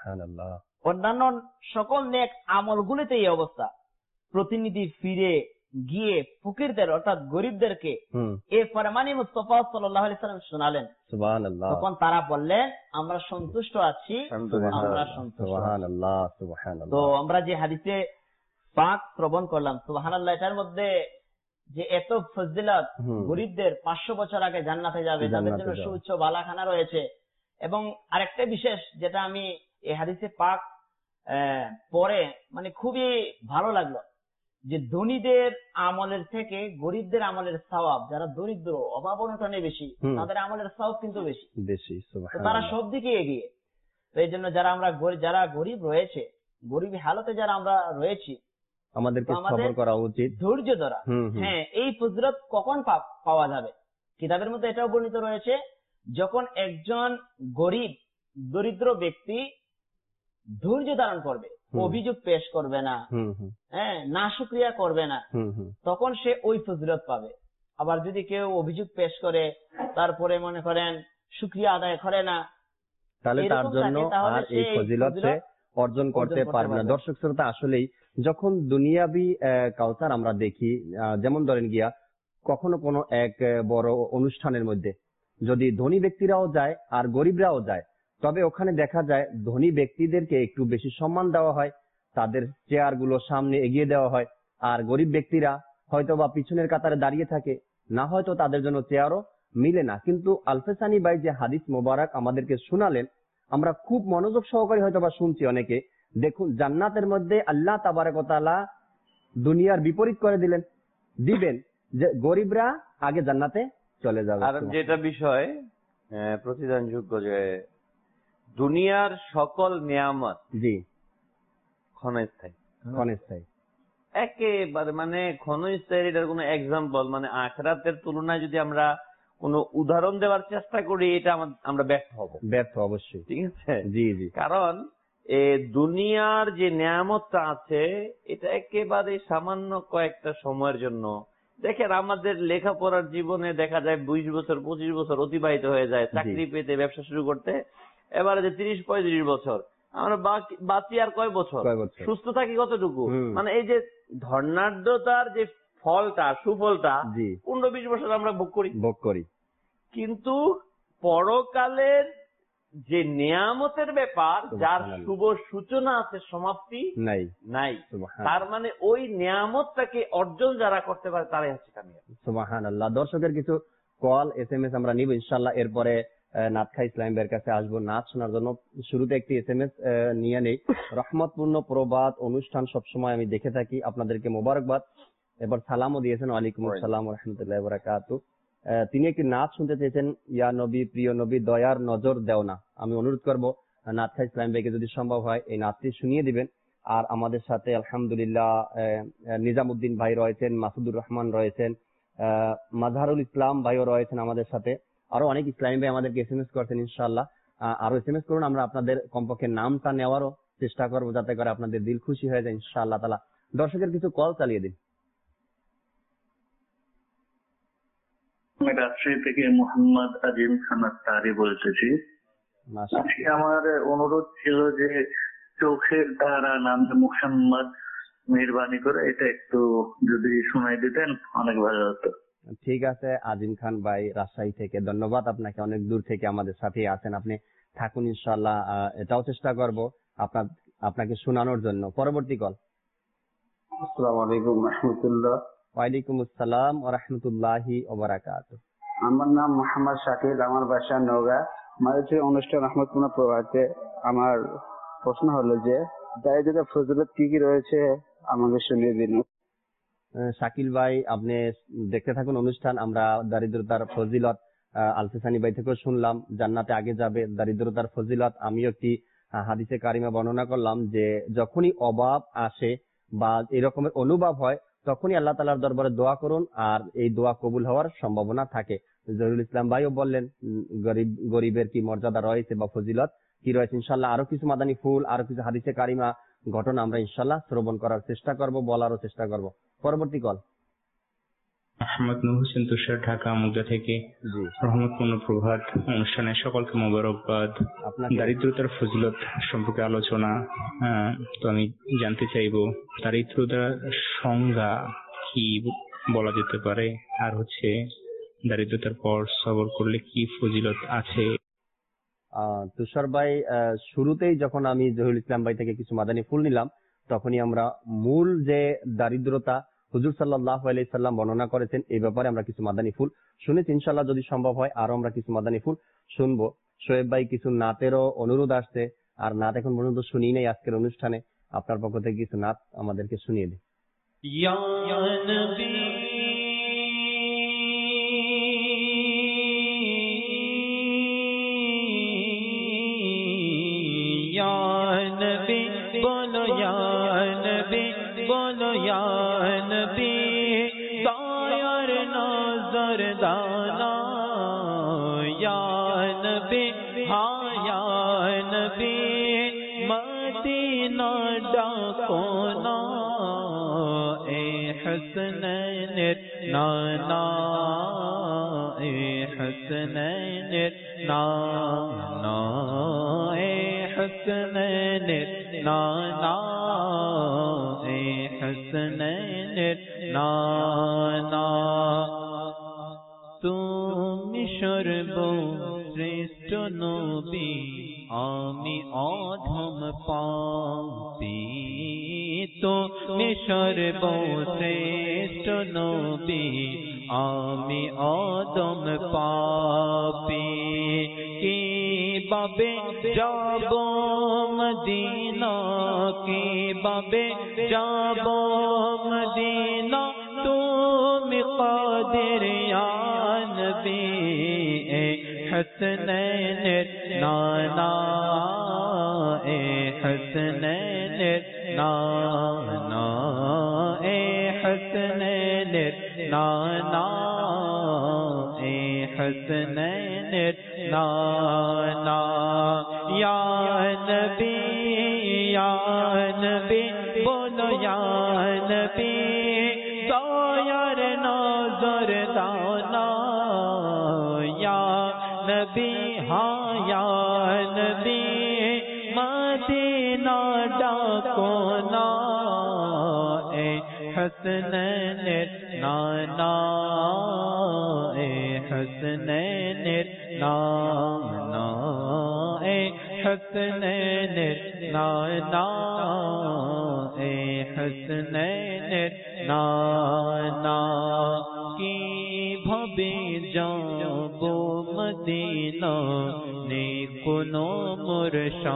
সুবহানাল্লাহ। অন্যান্য সকল নেক আমলগুলিতে এই অবস্থা। প্রতিনিধি ফিরে গিয়ে ফকিরদের অর্থাৎ গরিবদেরকে হুম এ ফরমানি মুস্তাফা সাল্লাল্লাহু আলাইহি সাল্লাম শোনালেন, সুবহানাল্লাহ তখন তারা বললেন আমরা সন্তুষ্ট আছি, আমরা সন্তুষ্ট। সুবহানাল্লাহ তো সুবহানাল্লাহ। আমরা যে হাদিসে পাক শ্রবণ করলাম, সুবহানাল্লাহ, এটার মধ্যে যে এত ফজিলত, হুম। গরিবদের পাঁচশো বছর আগে জান্নাতে যাবে, তাদের জান্নাতে জন্য যাবে। সুউচ্চ বালাখানা রয়েছে। এবং আরেকটা বিশেষ যেটা আমি এই হাদিসে পাক আহ, পরে মানে খুবই ভালো লাগলো, যে ধনীদের আমলের থেকে গরিবদের আমলের সওয়াব, যারা দরিদ্র অভাব অনটনে বেশি, হুম। তাদের আমলের সওয়াব কিন্তু বেশি। বেশি তো তারা সুবহানাল্লাহ। সব দিকে এগিয়ে। তো এই জন্য যারা আমরা গরি- যারা গরিব রয়েছে, গরিব হালতে যারা আমরা রয়েছি, আমাদেরকে তো আমাদের সবর করা উচিত। ধৈর্য ধরা। হুম হুম হ্যাঁ, এই ফজিলত কখন পা- পাওয়া যাবে? কিতাবের মধ্যে এটাও বর্ণিত রয়েছে, যখন একজন গরিব দরিদ্র ব্যক্তি ধৈর্য ধারণ করবে, হুম। অভিযোগ পেশ করবে না, হুম হুম হ্যাঁ, না শুকরিয়া করবে না, হুম হুম তখন সে ওই ফজিলত পাবে। আবার যদি কেউ অভিযোগ পেশ করে, তারপরে মনে করেন শুকরিয়া আদায় করে না, তাহলে তার এরকম জন্য থাকে, তাহলে আর সে এই এই ফজিলত সে ফজিলত অর্জন করতে অর্জন করতে পারবে না। পারবে না। দর্শক শ্রোতা, আসলেই যখন দুনিয়াবি আহ, কাউসার আমরা দেখি, আহ, যেমন ধরেন গিয়া কখনো কোনো এক আহ, বড় অনুষ্ঠানের মধ্যে যদি ধনী ব্যক্তিরাও যায় আর গরিবরাও যায়, তবে ওখানে দেখা যায় ধনী ব্যক্তিদেরকে একটু বেশি সম্মান দেওয়া হয়, তাদের চেয়ার গুলো সামনে এগিয়ে দেওয়া হয়, আর গরিব ব্যক্তিরা হয়তো বা পিছনের কাতারে দাঁড়িয়ে থাকে, না হয়তো তাদের জন্য চেয়ারও মিলে না। কিন্তু আলফেসানি ভাই যে হাদিস মোবারক আমাদেরকে শোনালেন, আমরা খুব মনোযোগ সহকারে হয়তো বা শুনছি অনেকে। দেখুন, জান্নাতের মধ্যে আল্লাহ তাবারক ওয়া তাআলা দুনিয়ার বিপরীত করে দিলেন, দিবেন যে গরিবরা আগে জান্নাতে চলে যাবে। আর যেটা বিষয় আহ, প্রতিদানযোগ্য, যে দুনিয়ার সকল নিয়ামত জি, ক্ষণস্থায়ী, ক্ষণস্থায়ী। একেবারে মানে ক্ষণস্থায়ী, এটার কোনো এক্সাম্পল মানে আখিরাতের তুলনায় যদি আমরা কোনো উদাহরণ দেওয়ার চেষ্টা করি, এটা আমা- আমরা ব্যর্থ হব, ব্যর্থ অবশ্যই। ঠিক আছে? জি জি কারণ এ দুনিয়ার যে নিয়ামতটা আছে, এটা একেবারে সামান্য কয়েকটা সময়ের জন্য। দেখেন, আমাদের লেখাপড়ার জীবনে দেখা যায় বিশ বছর পঁচিশ বছর অতিবাহিত হয়ে যায় চাকরি পেতে, ব্যবসা শুরু করতে। এবারে যে তিরিশ পঁয়ত্রিশ বছর আমরা বাকি- বাঁচি আর কয় বছর, কয় বছর? সুস্থ থাকি কতটুকু? হুম। মানে এই যে ধর্নাঢ্যতার যে ফলটা, সুফলটা জি, পনেরো বিশ বছর আমরা ভোগ করি। ভোগ করি। কিন্তু পরকালের যে নিয়ামতের ব্যাপার, যার সুবহানাল্লাহ। শুভ সূচনা আছে, সমাপ্তি নাই। নাই। সুবহানাল্লাহ। তার মানে ওই নিয়ামতটাকে অর্জন যারা করতে পারে তারাই হচ্ছে কামিয়াব। সুবহানাল্লাহ। দর্শকের কিছু কল এস এম এস আমরা নিব ইনশাল্লাহ, এরপরে আহ, নাথখা ইসলাম ভাইয়ের কাছে আসবো নাচ শোনার জন্য। শুরুতে একটি এস এম এস নিয়ে নেই। রহমতপূর্ণ প্রবাদ অনুষ্ঠান সবসময় আমি দেখে থাকি, আপনাদেরকে মোবারকবাদ। এবার সালামও দিয়েছেন, ওয়ালাইকুম আসসালাম ওয়া রাহমাতুল্লাহি ওয়া বারাকাতুহু। আহ, তিনি একটি নাচ শুনতে চেয়েছেন, ইয়া নবী, প্রিয় নবী, দয়ার নজর দেও না। আমি অনুরোধ করবো নাথখা ইসলাম ভাইকে যদি সম্ভব হয় এই নাচটি শুনিয়ে দিবেন। আর আমাদের সাথে আলহামদুলিল্লাহ আহ, নিজামুদ্দিন ভাই রয়েছেন, মাসুদুর রহমান রয়েছেন, আহ, মাজহারুল ইসলাম ভাইও রয়েছেন আমাদের সাথে। আরো অনেক ইসলামী ভাই আমাদেরকে এস এম এস করছেন। ইনশাআল্লাহ আহ, আরো এস এম এস করুন, আমরা আপনাদের কমপক্ষে নামটা নেওয়ারও চেষ্টা করবো, যাতে করে আপনাদের দিল খুশি হয়ে যায় ইনশাআল্লাহ তাআলা। দর্শকের কিছু কল চালিয়ে দিন। আমি রাজশাহী থেকে মোহাম্মদ আজিম খান আত্তারি বলতেছি। মাশাআল্লাহ। আজকে আমার অনুরোধ ছিল যে চোখের দ্বারা নামে মোহাম্মদ, মেহরবানি করে এটা একটু যদি শোনাই দিতেন অনেক ভালো হতো। ঠিক আছে আজিম খান ভাই, রাজশাহী থেকে ধন্যবাদ আপনাকে, অনেক দূর থেকে আমাদের সাথে আছেন, আপনি থাকুন ইনশাআল্লাহ। আহ, এটাও চেষ্টা করব আপনার আপনাকে শোনানোর জন্য। পরবর্তী কল। আসসালামু আলাইকুম রহমতুল্লাহ। ওয়ালাইকুম আসসালাম ওয়া রাহমাতুল্লাহি ওয়া বারাকাতুহু। আমার নাম মোহাম্মদ শাকিল, আমার বাসা নওগাঁ। আমার হচ্ছে অনুষ্ঠান রহমতপূর্ণ প্রভাতে। আমার প্রশ্ন হলো যে দারিদ্রতার ফজিলত কি কি রয়েছে, আমাকে শুনিয়ে দিন। আহ, শাকিল ভাই, আপনি দেখতে থাকুন অনুষ্ঠান। আমরা দারিদ্রতার ফজিলত আহ, আলফিসানি ভাই থেকেও শুনলাম, জান্নাতে আগে যাবে। দারিদ্রতার ফজিলত আমিও একটি আহ, হাদিসে কারিমা বর্ণনা করলাম যে যখনই অভাব আসে বা এরকমের অনুভব হয়, তখনই আল্লাহ তাআলার দরবারে দোয়া করুন, আর এই দোয়া কবুল হওয়ার সম্ভাবনা থাকে। জহিরুল ইসলাম ভাইও বললেন উম, গরিব গরিবের কি মর্যাদা রয়েছে বা ফজিলত কি রয়েছে। ইনশাল্লাহ আরো কিছু মাদানী ফুল, আরো কিছু হাদিসে কারিমা ঘটনা আমরা ইনশাল্লাহ শ্রবণ করার চেষ্টা করব, বলারও চেষ্টা করব। পরবর্তী কল। মোহাম্মদ নূর হোসেন তুষার, ঢাকা মুগদা থেকে। জি, রহমতপূর্ণ প্রভাত অনুষ্ঠানের সকলকে মোবারকবাদ। আপনাকে দারিদ্রতার ফজিলত সম্পর্কে আলোচনা। হ্যাঁ, তো আমি জানতে চাইবো দারিদ্রতার সংজ্ঞা কি বলা যেতে পারে, আর হচ্ছে দারিদ্রতার পর সবর করলে কি ফজিলত আছে? আহ, তুষার ভাই, আহ, শুরুতেই যখন আমি জহিরুল ইসলাম ভাই থেকে কিছু মাদানী ফুল নিলাম, তখনই আমরা মূল যে দারিদ্রতা হুজুর সাল্লাল্লাহু আলাইহি সাল্লাম বর্ণনা করেছেন এই ব্যাপারে আমরা কিছু মাদানী ফুল শুনেছি। ইনশাল্লাহ যদি সম্ভব হয় আরো আমরা কিছু মাদানী ফুল শুনবো। শোয়েব ভাই, কিছু নাতেরও অনুরোধ আসছে, আর নাত এখন পর্যন্ত শুনি নাই আজকের অনুষ্ঠানে। আপনার পক্ষ থেকে কিছু নাত আমাদেরকে শুনিয়ে দিন। ইয়া নবী নবী বলো, ইয়া নবী বলো, ইয়া নবী দয়ার নজর দানা, ইয়া নবী হ্যাঁ ইয়া নবী মদিনা ডাকো না, এ হাসনানের নানা, এ হাসনানের নানা, হাসনানের নানা, এ হাসনানের নানা, তুমি সর্বশ্রেষ্ঠ নবী, আমি অধম পাপী, তুমি সর্বশ্রেষ্ঠ নবী, আমি অধম পাপী, কিভাবে যাব মদিনা, কিভাবে যাব মদিনা, তুমি কাদির ইয়া নবী, এ হাসনানের নানা, এ হাসনানের নানা, এ হাসনানের নানা, এ হাসনানের নানা, ইয়া নবী, ইয়া নবী বলো, ইয়া নবী দয়ার নজর দানা, ইয়া নবী হ্যাঁ ইয়া নবী মদিনা ডাকো না, এ হাসনানের নানা, এ হাসনানের নানা, এ হাসনানের নানা, এ হাসনানের নানা, কিভাবে যাব মদিনা, নেই কোনো মোর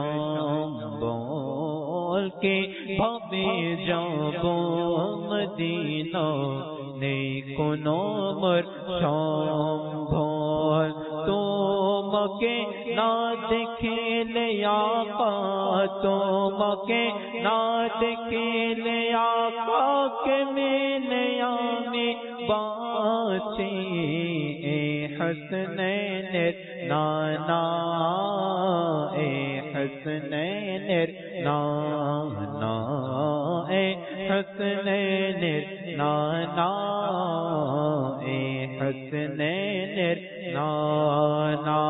সম্বল, কিভাবে যাব মদিনা, নেই কোনো মোর সম্বল, তোমাকে না দেখিলে আকা, তোমাকে না দেখিলে আকা, কে মিলে আমি বাঁচি, এ হাসনানের নানা, এ হাসনানের নানা, এ হাসনানের নানা, এ হাসনানের নানা,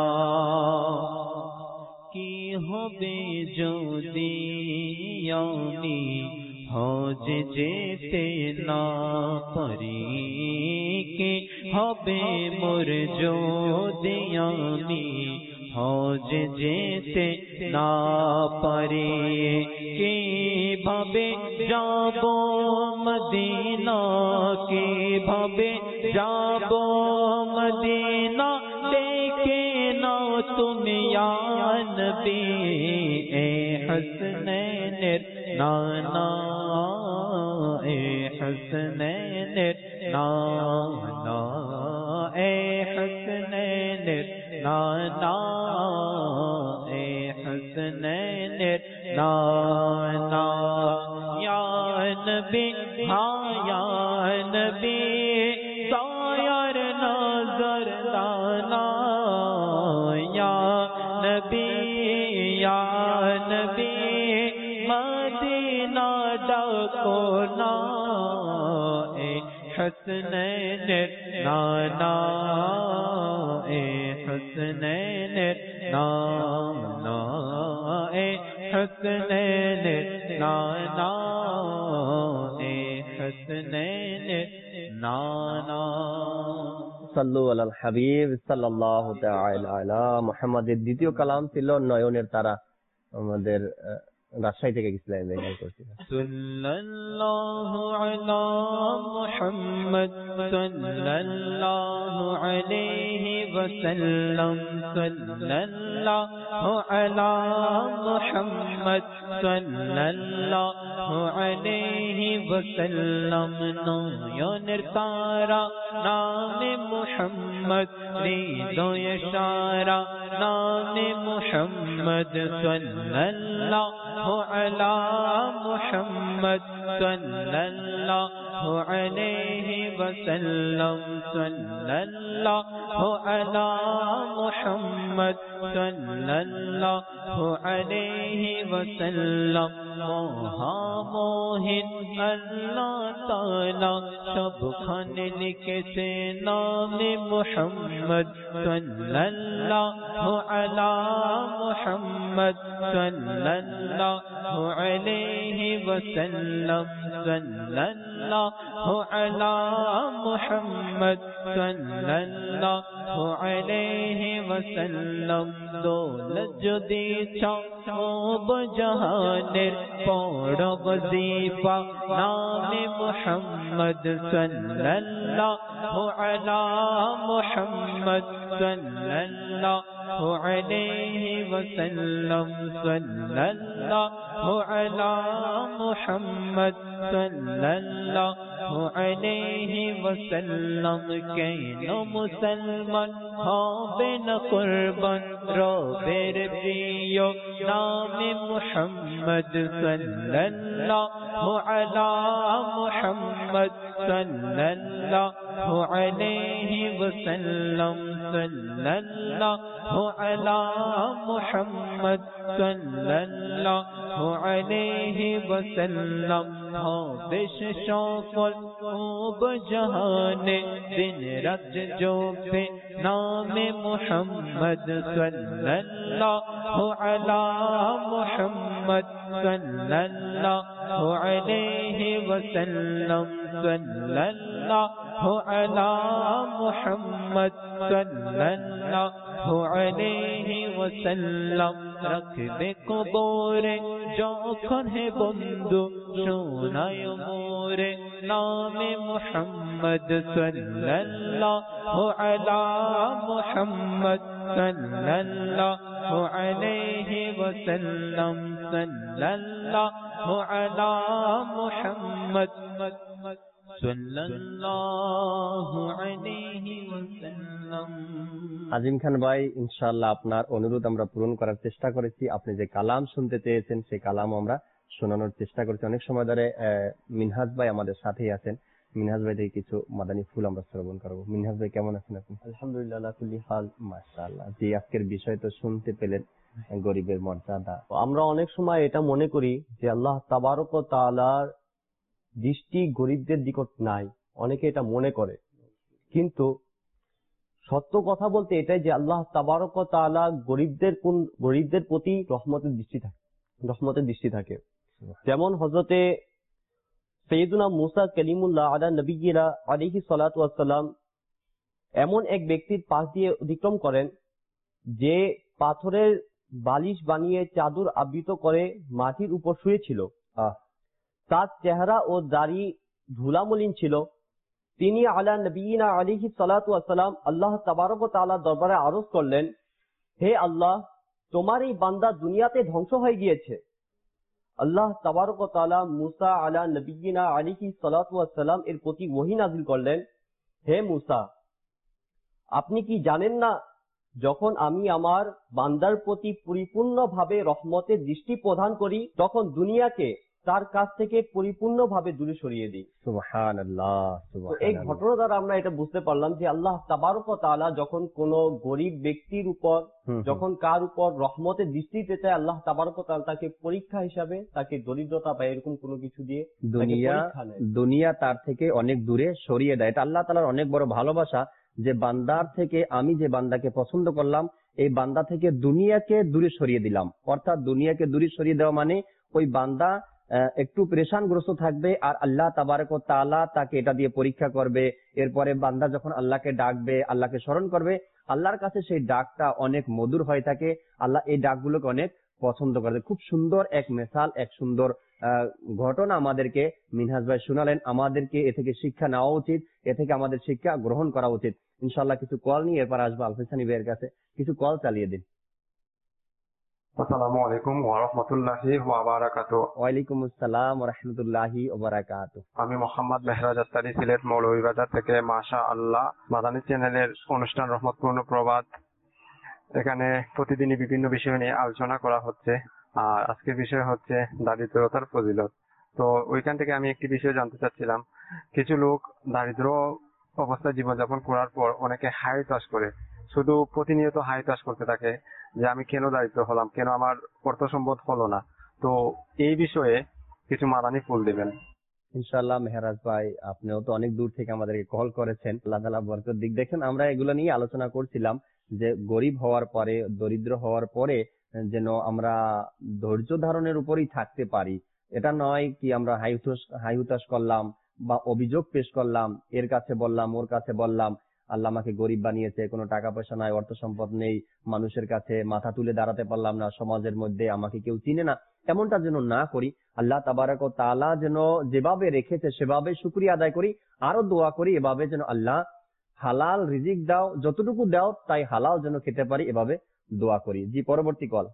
কি হবে যদি আমি হজ যেতে না পারি, কি হবে মোর যদি আমি হজ যেতে না পারি, কিভাবে যাব মদিনা, কিভাবে যাব মদিনা, দেখে নাও তুমি ইয়া নবী, এ হাসনানের নানা, এ হাসনানের নানা, এ হাসনানের নানা, এ হাসনানের নানা, ইয়া নবী হ্যাঁ ইয়া নবী দয়ার নজর দানা, ইয়া নবী, ইয়া নবী মদিনা ডাকো না, এ হাসনানের নানা, এ হাসনানের নানা, এ হাসনানের নানা, এ হাসনানের حسنین نانا সাল্লু আলাল হাবিব সাল্লাল্লাহু তাআলা আলা মুহাম্মাদের দ্বিতীয় কালাম ছিল নয়নের তারা। আমাদের রাজশাহী থেকে ইসলাম বেঙ্গল করছি। সাল্লাল্লাহু আলা মুহাম্মদ সাল্লাল্লাহু আলাইহি ওয়াসাল্লাম সাল্লাল্লাহু আলা মুহাম্মদ সাল্লাল্লাহু আলাইহি ওয়াসাল্লাম নয়নের তারা নামে মুহাম্মদ হৃদয়ে সারা নামে মুহাম্মদ সাল্লাল্লাহু আলা মুহাম্মদ সাল্লাল্লাহু আলাইহি ওয়াসাল্লাম সাল্লাল্লাহু আলা মুহাম্মদ সাল্লাল্লাহু আলাইহি ওয়াসাল্লাম মহামহিন আল্লাহ তাআলা সবখানে লিখেছে নামে মুহাম্মদ সাল্লাল্লাহু আলা মুহাম্মদ সাল্লাল্লাহু আলাইহি ওয়াসাল্লাম সাল্লাল্লাহু আলা মুহাম্মদ সাল্লাল্লাহু আলাইহি ওয়াসাল্লাম দৌলত যদি সব জাহানের পড়ো ওয়াজিফা নামে মুহাম্মদ সাল্লাল্লাহু আলা মুহাম্মদ সাল্লাল্লাহু আলাইহি ওয়াসাল্লাম সাল্লাল্লাহু আলা মুহাম্মদ সাল্লাল্লাহু আলাইহি ওয়াসাল্লাম কেন মুসলমান হবে না কুরবান রবের প্রিয় নামে মুহাম্মদ সাল্লাল্লাহু আলা মুহাম্মদ সাল্লাল্লাহু আলাইহি ওয়াসাল্লাম সাল্লাল্লাহু আলা মুহাম্মদ সাল্লাল্লাহু আলাইহি ওয়াসাল্লাম হবে সকল জাহানে দিন রাত জপে নামে মুহাম্মদ সাল্লাল্লাহু আলা মুহাম্মদ সাল্লাল্লাহু আলাইহি ওয়াসাল্লাম সাল্লাল্লাহু আলা মুহাম্মদ সাল্লাল্লাহু আলাইহি ওয়াসাল্লাম রাখবে কবরে যখন হে বন্ধু শোনায় মোরে নামে মুহাম্মদ সাল্লাল্লাহু আলা মুহাম্মদ সাল্লাল্লাহু আলাইহি ওয়াসাল্লাম সাল্লাল্লাহু আলা মুহাম্মদ সাল্লাল্লাহু আলাইহি ওয়াসাল্লাম। আজিম খান ভাই, ইনশাআল্লাহ আপনার অনুরোধ আমরা পূরণ করার চেষ্টা করেছি। আপনি যে কালাম শুনতে চেয়েছেন সেই কালাম আমরা শোনানোর চেষ্টা করেছি। অনেক সময় ধরে মিনহাজ ভাই আমাদের সাথেই আছেন। মিনহাজ ভাই থেকে কিছু মাদানী ফুল আমরা শ্রবণ করব। মিনহাজ ভাই কেমন আছেন আপনি? আলহামদুলিল্লাহ আলা কুল্লি হাল। মাশাআল্লাহ। জি, আজকের বিষয় তো শুনতে পেলেন, গরিবের মর্যাদা। আমরা অনেক সময় এটা মনে করি যে আল্লাহ তাবারক ওয়া তাআলার দৃষ্টি গরিবদের নিকট নাই, অনেকে এটা মনে করে। কিন্তু সত্য কথা বলতে এটাই যে আল্লাহ তাবারক ওয়া তাআলা গরিবদের কোন গরিবদের প্রতি রহমতের দৃষ্টি থাকে, রহমতের দৃষ্টি থাকে। যেমন হযরতে সাইয়্যিদুনা মুসা কালিমুল্লাহ আলা নবিয়্যিনা আলাইহিস সালাতু ওয়াস সালাম এমন এক ব্যক্তির পাশ দিয়ে অতিক্রম করেন যে পাথরের বালিশ বানিয়ে চাদর আবৃত করে মাটির উপর শুয়েছিল। তার চেহারা ও দাড়ি ধুলামলিন ছিল। তিনি আলা নবিয়িনা আলাইহিস সালাতু ওয়াস সালাম আল্লাহ তাবারক ওয়া তাআলার দরবারে আরজ করলেন, হে আল্লাহ, তোমার এই বান্দা দুনিয়াতে ধ্বংস হয়ে গিয়েছে। আল্লাহ তাবারক ওয়া তাআলা মুসা আলা নবিয়িনা আলাইহিস সালাতু ওয়াস সালাম এর প্রতি ওহী নাযিল করলেন, হে মুসা, আপনি কি জানেন না যখন আমি আমার বান্দার প্রতি পরিপূর্ণভাবে রহমতের দৃষ্টি প্রদান করি তখন দুনিয়াকে তার কাছ থেকে পরিপূর্ণভাবে দূরে সরিয়ে দিই। সুবহানাল্লাহ, সুবহানাল্লাহ। এই ঘটনা দ্বারা আমরা এটা বুঝতে পারলাম যে আল্লাহ তাবারক ওয়া তাআলা যখন কোন গরিব ব্যক্তির উপর যখন কার উপর রহমতের দৃষ্টিতে চায়, আল্লাহ তাবারক ওয়া তাআলা তাকে পরীক্ষা হিসাবে তাকে দরিদ্রতা বা এরকম কোনো কিছু দিয়ে দুনিয়া দুনিয়া তার থেকে অনেক দূরে সরিয়ে দেয়। এটা আল্লাহ তাআলার অনেক বড় ভালোবাসা যে বান্দার থেকে আমি যে বান্দাকে পছন্দ করলাম এই বান্দা থেকে দুনিয়াকে দূরে সরিয়ে দিলাম। অর্থাৎ দুনিয়াকে দূরে সরিয়ে দেওয়া মানে ওই বান্দা আহ, একটু পরেশানগ্রস্ত থাকবে আর আল্লাহ তাবারক ওয়া তাআলা তাকে এটা দিয়ে পরীক্ষা করবে। এরপরে বান্দা যখন আল্লাহকে ডাকবে, আল্লাহকে স্মরণ করবে, আল্লাহর কাছে সেই ডাকটা অনেক মধুর হয়ে থাকে। আল্লাহ এই ডাকগুলোকে অনেক পছন্দ করে। খুব সুন্দর এক মেসাল, এক সুন্দর আহ, ঘটনা আমাদেরকে মিনহাজ ভাই শোনালেন। আমাদেরকে এ থেকে শিক্ষা নেওয়া উচিত, এ থেকে আমাদের শিক্ষা গ্রহণ করা উচিত। ইনশাল্লাহ কিছু কল নিয়ে এরপর আসবো আলফিস সানি ভাইয়ের কাছে। কিছু কল চালিয়ে দিন। আসসালামু আলাইকুম ওয়া রাহমাতুল্লাহি ওয়া বারাকাতুহু। ওয়ালাইকুম আসসালাম ওয়া রাহমাতুল্লাহি ওয়া বারাকাতুহু। আমি মোহাম্মদ মেহরাজ আত্তারি, সিলেট মৌলভীবাজার থেকে। মাশা আল্লাহ, মাদানী চ্যানেলের অনুষ্ঠান রহমতপূর্ণ প্রবাদ, এখানে প্রতিদিনই বিভিন্ন বিষয় নিয়ে আলোচনা করা হচ্ছে। আর আজকের বিষয় হচ্ছে দারিদ্রতার ফজিলত। তো ওইখান থেকে আমি একটি বিষয় জানতে চাচ্ছিলাম, কিছু লোক দারিদ্র অবস্থায় জীবনযাপন করার পর অনেকে হাই তাস করে, শুধু প্রতিনিয়ত হাই তাস করতে থাকে যে আমি কেন দারিদ্র হলাম, কেন আমার অর্থ সম্পদ হলো না। তো এই বিষয়ে কিছু মাদানী ফুল দিবেন ইনশাআল্লাহ। মেহরাজ ভাই, আপনিও তো অনেক দূর থেকে আমাদেরকে কল করেছেন, আল্লাহ তাআলা বরকত দিক। দেখেন, আমরা এগুলো নিয়ে আলোচনা করছিলাম যে গরিব হওয়ার পরে, দরিদ্র হওয়ার পরে যেন আমরা ধৈর্য ধারণের উপরই থাকতে পারি। এটা নয় কি আমরা হাইহুতাশ হাইহুতাশ করলাম বা অভিযোগ পেশ করলাম, এর কাছে বললাম, ওর কাছে বললাম, আল্লাহ আমাকে গরিব বানিয়েছে, কোনো টাকা পয়সা নাই, অর্থ সম্পদ নেই, মানুষের কাছে মাথা তুলে দাঁড়াতে পারলাম না, সমাজের মধ্যে আমাকে কেউ চিনে না, এমনটা যেন না করি। আল্লাহ তাবারক ওয়া তাআলা যেন যেভাবে রেখেছে সেভাবে শুকরিয়া আদায় করি। আরো দোয়া করি এভাবে যেন আল্লাহ হালাল রিজিক দাও, যতটুকু দাও তাই হালাল যেন খেতে পারি, এভাবে দোয়া করি। জি, পরবর্তী কল।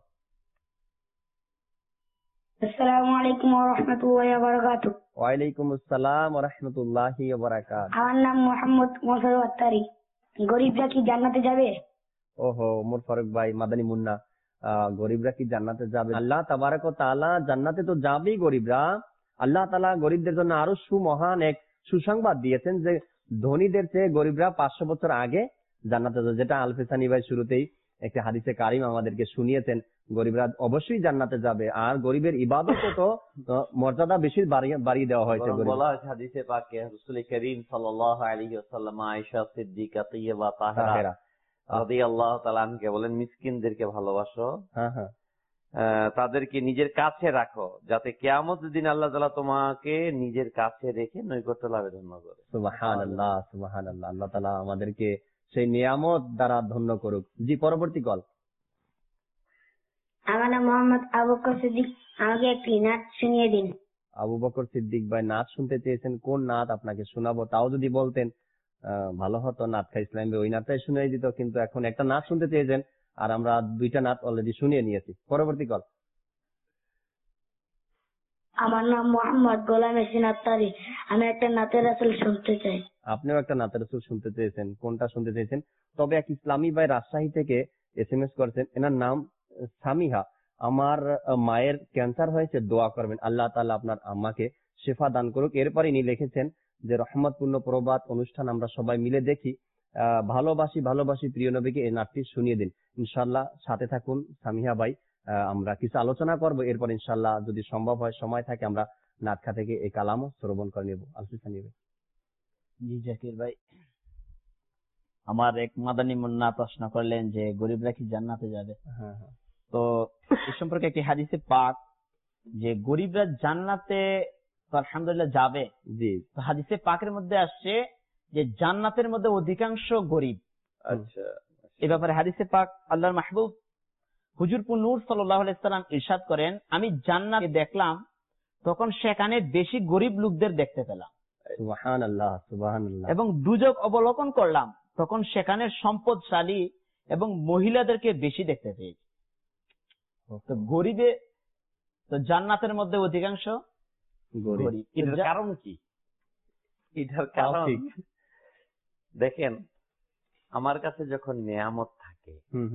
আসসালামু আলাইকুম ওয়া রাহমাতুল্লাহি ওয়া বারাকাতুহু। ওয়ালাইকুম আসসালাম ওয়া রাহমাতুল্লাহি ওয়া বারাকাতুহু। আমার নাম মোহাম্মদ মোসাররফ আত্তারি। গরিবরা কি জান্নাতে যাবে? ওহো, মোর ফারুক ভাই, মাদানী মুন্না, আহ, গরিবরা কি জান্নাতে যাবে? আল্লাহ তাবারক ওয়া তাআলা জান্নাতে তো যাবেই গরিবরা। আল্লাহ তাআলা গরিবদের জন্য আরো সুমহান এক সুসংবাদ দিয়েছেন যে ধনীদের চেয়ে গরিবরা পাঁচশো বছর আগে জান্নাতে যাবে, যেটা আলফিস সানি ভাই শুরুতেই একটি হাদিসে কারিম আমাদেরকে শুনিয়েছেন। গরিবরা অবশ্যই জান্নাতে যাবে। আর গরিবের ইবাদত তো আহ, মর্যাদা বেশি বাড়িয়ে বাড়িয়ে দেওয়া হয়েছে। বরং বলা হয়েছে হাদিসে পাকে, রাসূল করিম সাল্লাল্লাহু আলাইহি ওয়াসাল্লাম আয়েশা সিদ্দিকা তাইয়্যিবা তাহেরা রাদিয়াল্লাহু তাআলা আনহাকে বলেন, মিসকিনদেরকে ভালোবাসো, হ্যাঁ হ্যাঁ, আহ, তাদেরকে নিজের কাছে রাখো, যাতে কিয়ামতের দিন আল্লাহ তাআলা তোমাকে নিজের কাছে রেখে নৈকট্য লাভে ধন্য করে। সুবহানাল্লাহ, সুবহানাল্লাহ। আল্লাহ তাআলা আমাদেরকে সেই নিয়ামত দ্বারা ধন্য করুক। জি, পরবর্তী কল। আমার নাম মোহাম্মদ আবু বকর সিদ্দিক। আমাকে একটি নাচ শুনিয়ে দিন। আবু বকর সিদ্দিক ভাই নাচ শুনতে চেয়েছেন, কোন নাচ আপনাকে শোনাবো তাও যদি বলতেন আহ, ভালো হতো। নাচ খা ইসলাম ভাই ওই নাচটাই শুনিয়ে দিত, কিন্তু এখন একটা নাচ শুনতে চেয়েছেন আর আমরা দুইটা নাচ অলরেডি শুনিয়ে নিয়েছি। পরবর্তী কল। আমার নাম মোহাম্মদ গোলাম হোসেন আত্তারি। আমি একটা নাচের আসল শুনতে চাই। আপনিও একটা নাচের রাসূল শুনতে চেয়েছেন, কোনটা শুনতে চেয়েছেন? তবে এক ইসলামী ভাই রাজশাহী থেকে এস এম এস করেছেন, এনার নাম সামিহা। আমার আহ, মায়ের ক্যান্সার হয়েছে, দোয়া করবেন, আল্লাহ তাআলা আপনার আম্মাকে শেফা দান করুক। এরপরে ইনি লিখেছেন যে রহমতপূর্ণ প্রবাদ অনুষ্ঠান আমরা সবাই মিলে দেখি, আহ ভালোবাসি ভালোবাসি প্রিয় নবীকে, এই নাটটি শুনিয়ে দিন। ইনশাল্লাহ সাথে থাকুন সামিহা ভাই, আহ, আমরা কিছু আলোচনা করব। এরপর ইনশাল্লাহ যদি সম্ভব হয়, সময় থাকে, আমরা নাটখা থেকে এই কালামও শ্রবণ করে নেব। আলফিস সানি ভাই। জি জাকির ভাই, আমার এক মাদানী মুন্না প্রশ্ন করলেন যে গরিবরা কি জান্নাতে যাবে। হ্যাঁ হ্যাঁ, তো এই সম্পর্কে একটি হাদিসে পাক যে গরিবরা জান্নাতে তো আলহামদুলিল্লাহ যাবে। জি, তো হাদিসে পাকের মধ্যে আসছে যে জান্নাতের মধ্যে অধিকাংশ গরিব। আচ্ছা, এই ব্যাপারে হাদিসে পাক আল্লাহর মাহবুব হুজুরপুর নূর সাল্লাল্লাহু আলাইহি সাল্লাম ইরশাদ করেন, আমি জান্নাতে দেখলাম তখন সেখানে বেশি গরিব লোকদের দেখতে পেলাম। সুবহানাল্লাহ, সুবহানাল্লাহ। এবং দুজক অবলোকন করলাম তখন সেখানে সম্পদশালী এবং মহিলাদেরকে বেশি দেখতে পেয়েছি। তো গরিবে তো জান্নাতের মধ্যে অধিকাংশ গরিব। এটার কারণ কি? এটার কারণ দেখেন, আমার কাছে যখন নিয়ামত থাকে,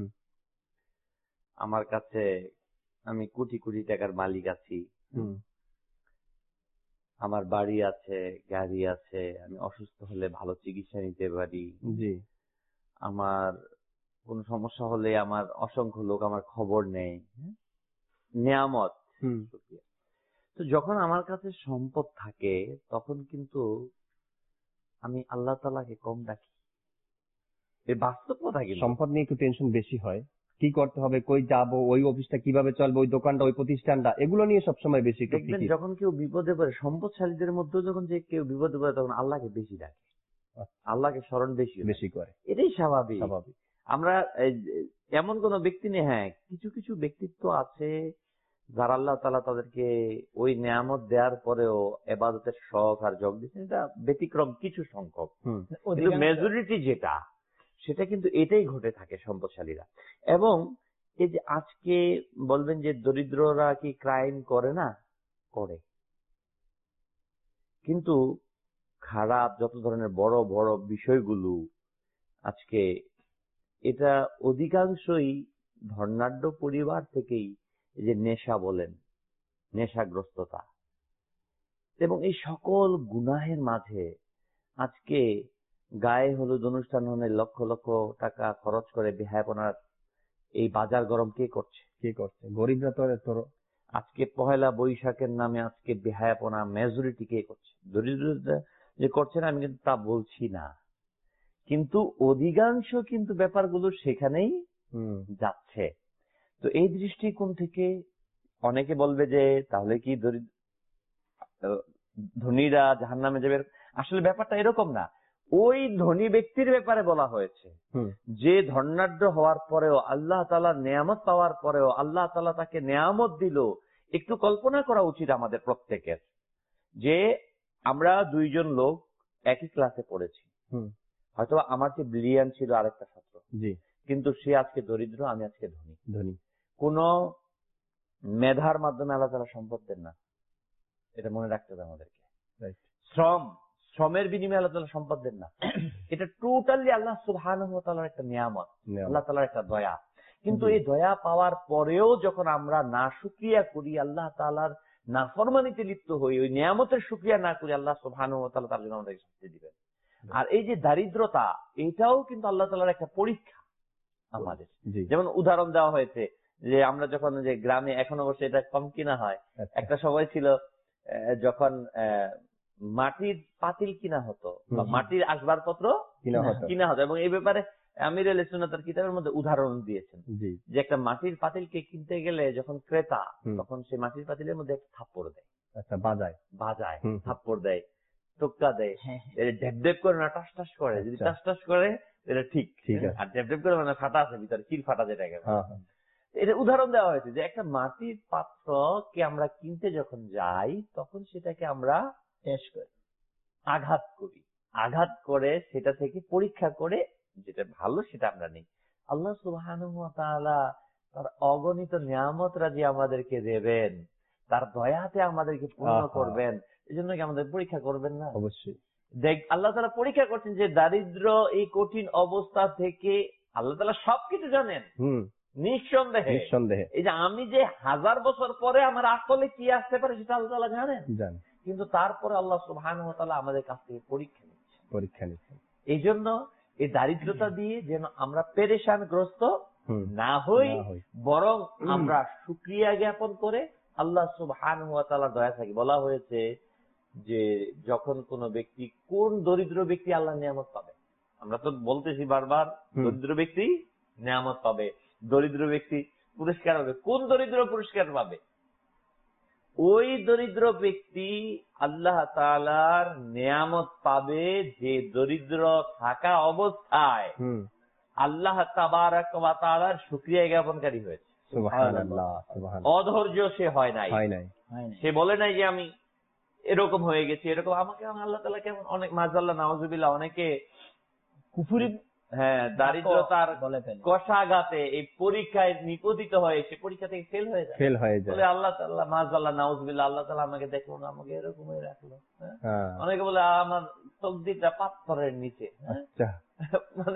আমার কাছে আমি কোটি কোটি টাকার মালিক আছি, আমার বাড়ি আছে, গাড়ি আছে, আমি অসুস্থ হলে ভালো চিকিৎসা নিতে পারি, জি, আমার কোন সমস্যা হলে আমার অসংখ্য লোক আমার খবর নেই, নিয়ামত। তো যখন আমার কাছে সম্পদ থাকে তখন কিন্তু আমি আল্লাহ তাআলাকে কম ডাকি। এই বাস্তব কথা। কিন্তু সম্পদ নিয়ে একটু টেনশন বেশি হয়। কি করতে হবে, কই যাব, ওই অফিসটা কিভাবে চলবে, ওই দোকানটা, ওই প্রতিষ্ঠানটা, এগুলো নিয়ে সবসময় বেশি একটু দেখবেন ফিকির। যখন কেউ বিপদে পড়ে, সম্পদশালীদের মধ্যে যখন যে কেউ বিপদে পড়ে তখন আল্লাহকে বেশি ডাকে, আল্লাহকে স্মরণ বেশি বেশি করে, এটাই স্বাভাবিক। স্বাভাবিক। আমরা এই, এমন কোন ব্যক্তি নেই, হ্যাঁ কিছু কিছু ব্যক্তিত্ব আছে যারা আল্লাহ তাআলা তাদেরকে ওই নিয়ামত দেওয়ার পরেও ইবাদতের শখ আর জগ দিচ্ছেন, এটা ব্যতিক্রম কিছু সংখ্যক, কিন্তু মেজরিটি যেটা সেটা কিন্তু এটাই ঘটে থাকে সম্পদশালীরা। এবং এই যে আজকে বলবেন যে দরিদ্ররা কি ক্রাইম করে না, করে, কিন্তু খারাপ যত ধরনের বড় বড় বিষয়গুলো আজকে এটা অধিকাংশই ধর্নাঢ্য পরিবার থেকেই, এই যে নেশা বলেন, নেশাগ্রস্ততা, এবং এই সকল গুনাহের মাঝে আজকে গায়ে হলুদ অনুষ্ঠান হলে লক্ষ লক্ষ টাকা খরচ করে বেহায়াপনার এই বাজার গরম কে করছে? কে করছে? গরিবরা তো তোর আজকে পহেলা বৈশাখের নামে আজকে বেহায়াপনা মেজরিটি কে করছে? দরিদ্রতা যে করছে না আমি কিন্তু তা বলছি না, কিন্তু অধিকাংশ কিন্তু ব্যাপারগুলো সেখানেই যাচ্ছে। তো এই দৃষ্টিকোণ থেকে অনেকে বলবে যে তাহলে কি ধনীরা জাহান্নামে যাবে? আসলে ব্যাপারটা এরকম না। ওই ধনী ব্যক্তির ব্যাপারে বলা হয়েছে যে ধর্নাঢ্য হওয়ার পরেও, আল্লাহ তাআলা নেয়ামত পাওয়ার পরেও আল্লাহ তাআলা তাকে নেয়ামত দিল। একটু কল্পনা করা উচিত আমাদের প্রত্যেকের, যে আমরা দুইজন লোক একই ক্লাসে পড়েছি, হয়তো আমার চেয়ে ব্রিলিয়ান্ট ছিল আরেকটা ছাত্র, কিন্তু সে আজকে দরিদ্র, আমি আজকে ধনী। ধনী কোন মেধার মাধ্যমে আল্লাহ তাআলা সম্পদ দেন না, এটা মনে রাখতে হবে আমাদেরকে। শ্রম শ্রমের বিনিময়ে আল্লাহ তাআলা সম্পদ দেন না, এটা টোটালি আল্লাহ সুবহানাহু ওয়া তাআলার একটা নিয়ামত, আল্লাহ তাআলার একটা দয়া। কিন্তু এই দয়া পাওয়ার পরেও যখন আমরা নাশুকরিয়া করি, আল্লাহ তাআলার নাফরমানিতে লিপ্ত হই, ওই নিয়ামতের শুকরিয়া না করি, আল্লাহ সুবহানাহু ওয়া তাআলা তার জন্য আমাদেরকে শাস্তি দিবেন। আর এই যে দারিদ্রতা, এটাও কিন্তু আল্লাহ তাআলার একটা পরীক্ষা আমাদের। যেমন উদাহরণ দেওয়া হয়েছে যে আমরা যখন যে গ্রামে, এখন অবশ্য এটা কম কিনা হয়, একটা সময় ছিল যখন মাটির পাতিল কিনা হতো বা মাটির আসবাবপত্র কিনা হতো, এবং এই ব্যাপারে আমির আহলে সুন্নাতের কিতাবের মধ্যে উদাহরণ দিয়েছেন যে একটা মাটির পাতিলকে কিনতে গেলে যখন ক্রেতা, তখন সে মাটির পাতিলের মধ্যে একটা থাপ্পড় দেয়, আচ্ছা বাজায় বাজায় থাপ্পড় দেয়, টোক্কা দেয়, ঢেপ ঢেপ করে না টাস টাস করে, যদি টাস টাস করে এটা ঠিক, আর ঢেপ ঢেপ করে মানে ফাটা আছে ভিতরে, চির ফাটা যেটাকে। এটা উদাহরণ দেওয়া হয়েছে যে একটা মাটির পাত্রকে আমরা কিনতে যখন যাই, তখন সেটাকে আমরা আঘাত করি, আঘাত করে সেটা থেকে পরীক্ষা করে যেটা ভালো সেটা আমরা নিই। আল্লাহ সুবহানাহু ওয়া তাআলা তার অগণিত নিয়ামত রাজি আমাদেরকে দেবেন, তার দয়াতে আমাদেরকে পূর্ণ করবেন, এই জন্য কি আমাদের পরীক্ষা করবেন না? অবশ্যই। দেখ আল্লাহ তাআলা পরীক্ষা করছেন যে দারিদ্র এই কঠিন অবস্থা থেকে আল্লাহ তাআলা সবকিছু জানেন নিঃসন্দেহে, নিঃসন্দেহে। এই যে আমি যে হাজার বছর পরে আমার আসলে কি আসতে পারে সেটা আল্লাহ তাআলা জানেন, কিন্তু তারপরে আল্লাহ সুবহানাহু ওয়া তাআলা আমাদের কাছ থেকে পরীক্ষা নিচ্ছেন, পরীক্ষা নিচ্ছেন। এই জন্য এই দারিদ্রতা দিয়ে যেন আমরা পেরেশানগ্রস্ত না হই, বরং আমরা শুকরিয়া জ্ঞাপন করে আল্লাহ সুবহানাহু ওয়া তাআলার দয়া থাকি। বলা হয়েছে যে যখন কোন ব্যক্তি, কোন দরিদ্র ব্যক্তি আল্লাহ নিয়ামত পাবে, আমরা তো বলতেছি বারবার দরিদ্র ব্যক্তি নিয়ামত পাবে, দরিদ্র ব্যক্তি পুরস্কার পাবে। কোন দরিদ্র পুরস্কার পাবে? ওই দরিদ্র ব্যক্তি আল্লাহ তাআলার নিয়ামত পাবে যে দরিদ্র থাকা অবস্থায় আল্লাহ তাবারাক ওয়া তাআলার শুকরিয়া জ্ঞাপনকারী হয়েছে। সুবহানাল্লাহ, সুবহানাল্লাহ। অধৈর্য সে হয় নাই, সে বলে নাই যে আমি এরকম হয়ে গেছি, এরকম আমাকে আল্লাহ তাআলা কেমন, অনেক মাযাল্লাহ নাউযুবিল্লাহ, অনেকে কুফরি, হ্যাঁ দারিদ্রতার কষাঘাতে এই পরীক্ষায় নিপতিত হয়ে সে পরীক্ষা থেকে ফেল হয়ে যায়, ফেল হয়ে যায়, বলে আল্লাহ তাআলা মাযাল্লাহ নাউযুবিল্লাহ, আল্লাহ তাআলা আমাকে দেখলো না, আমাকে এরকম হয়ে রাখলো। অনেকে বলে আমার তকদিরটা পাথরের নিচে, মানে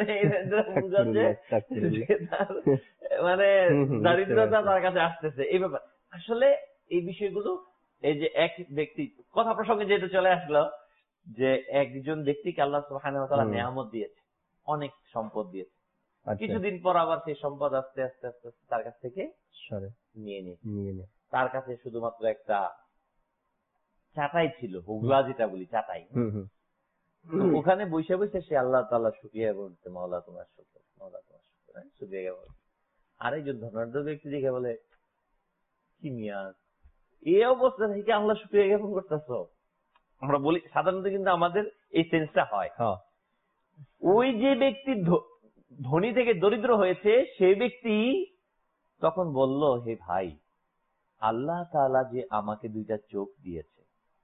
মানে দারিদ্রতা তার কাছে আসতেছে, এই ব্যাপার। আসলে এই বিষয়গুলো, এই যে এক ব্যক্তি কথা প্রসঙ্গে যেহেতু চলে আসলো, যে একজন ব্যক্তিকে আল্লাহ সুবহানাহু ওয়া তাআলা নিয়ামত দিয়েছে, অনেক সম্পদ দিয়েছে, কিছুদিন পর আবার সেই সম্পদ আস্তে আস্তে আস্তে আস্তে তার কাছ থেকে নিয়ে নিয়ে তার কাছে শুধুমাত্র একটা চাটাই ছিল, হুগলা যেটা বলি চাটাই, ওখানে বসে বসে সে আল্লাহ তাআলা শুকরিয়া বলছে, মাওলা তোমার শুকর, মাওলা তোমার শুকর, শুকরিয়া বলছে। আরেকজন ধনাঢ্য ব্যক্তি দেখে বলে কি মিয়া এই অবস্থা থেকে আল্লাহ শুকরিয়া জ্ঞাপন করতেছ। আমরা বলি সাধারণত কিন্তু আমাদের এই সেন্সটা হয়। ওই যে ব্যক্তি ধনী থেকে দরিদ্র হয়েছে সেই ব্যক্তি তখন বলল, হে ভাই, আল্লাহ তাআলা যে আমাকে দুইটা চোখ দিয়েছে,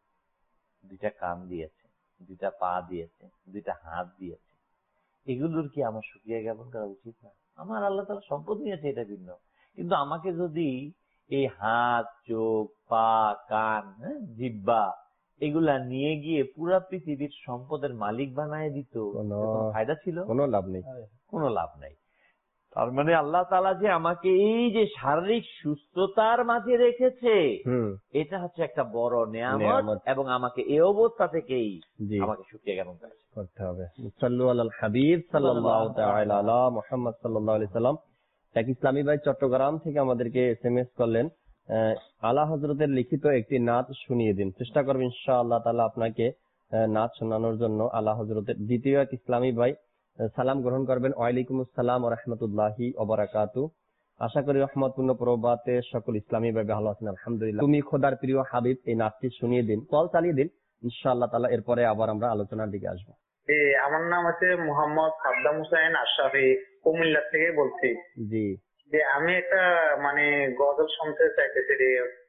দুইটা কান দিয়েছে, দুইটা পা দিয়েছে, দুইটা হাত দিয়েছে, এগুলোর কি আমার শুকরিয়া জ্ঞাপন করা উচিত না? আমার আল্লাহ তাআলা সম্পদ নিয়েছে এটা ভিন্ন, কিন্তু আমাকে যদি এই হাত, চোখ, পা, কান, হ্যাঁ, জিহ্বা এগুলা নিয়ে গিয়ে পুরা পৃথিবীর সম্পদের মালিক বানায় দিত, কোনো ফায়দা ছিল? কোনো লাভ নেই, কোনো লাভ নাই। তার মানে আল্লাহ তাআলা যে আমাকে এই যে শারীরিক সুস্থতার মাঝে রেখেছে, এটা হচ্ছে একটা বড় নেয়ামত, এবং আমাকে এই অবস্থা থেকেই আমাকে শুকরিয়া জ্ঞাপন করতে হবে। সাল্লু আলাল হাবিব সাল্লাল্লাহু তাআলা আলা মুহাম্মদ সাল্লাল্লাহু আলাইহি সাল্লাম। এক ইসলামী ভাই চট্টগ্রাম থেকে আমাদেরকে এসএমএস করলেন, আলা হযরতের লিখিত একটি নাত শুনিয়ে দিন। চেষ্টা করব ইনশাআল্লাহ তাআলা আপনাকে নাত শোনানোর জন্য। আলা হযরতের দ্বিতীয় এক ইসলামী ভাই সালাম গ্রহণ করবেন। ওয়ালাইকুম আসসালাম ওয়া রাহমাতুল্লাহি ওয়া বারাকাতুহু। আশা করি রহমতপূর্ণ প্রভাতে সকল ইসলামী ভাই ভালো আছেন আলহামদুলিল্লাহ। তুমি খোদার প্রিয় হাবিব এই নাতটি শুনিয়ে দিন, কল চালিয়ে দিন ইনশাআল্লাহ তাআলা। এরপরে আবার আমরা আলোচনার দিকে আসবো। আমার নাম আছে মোহাম্মদ সাদ্দাম হোসেন আশরাফি, কুমিল্লা থেকে বলছি। জি, যে আমি একটা মানে গজল শুনতে চাইতেছি।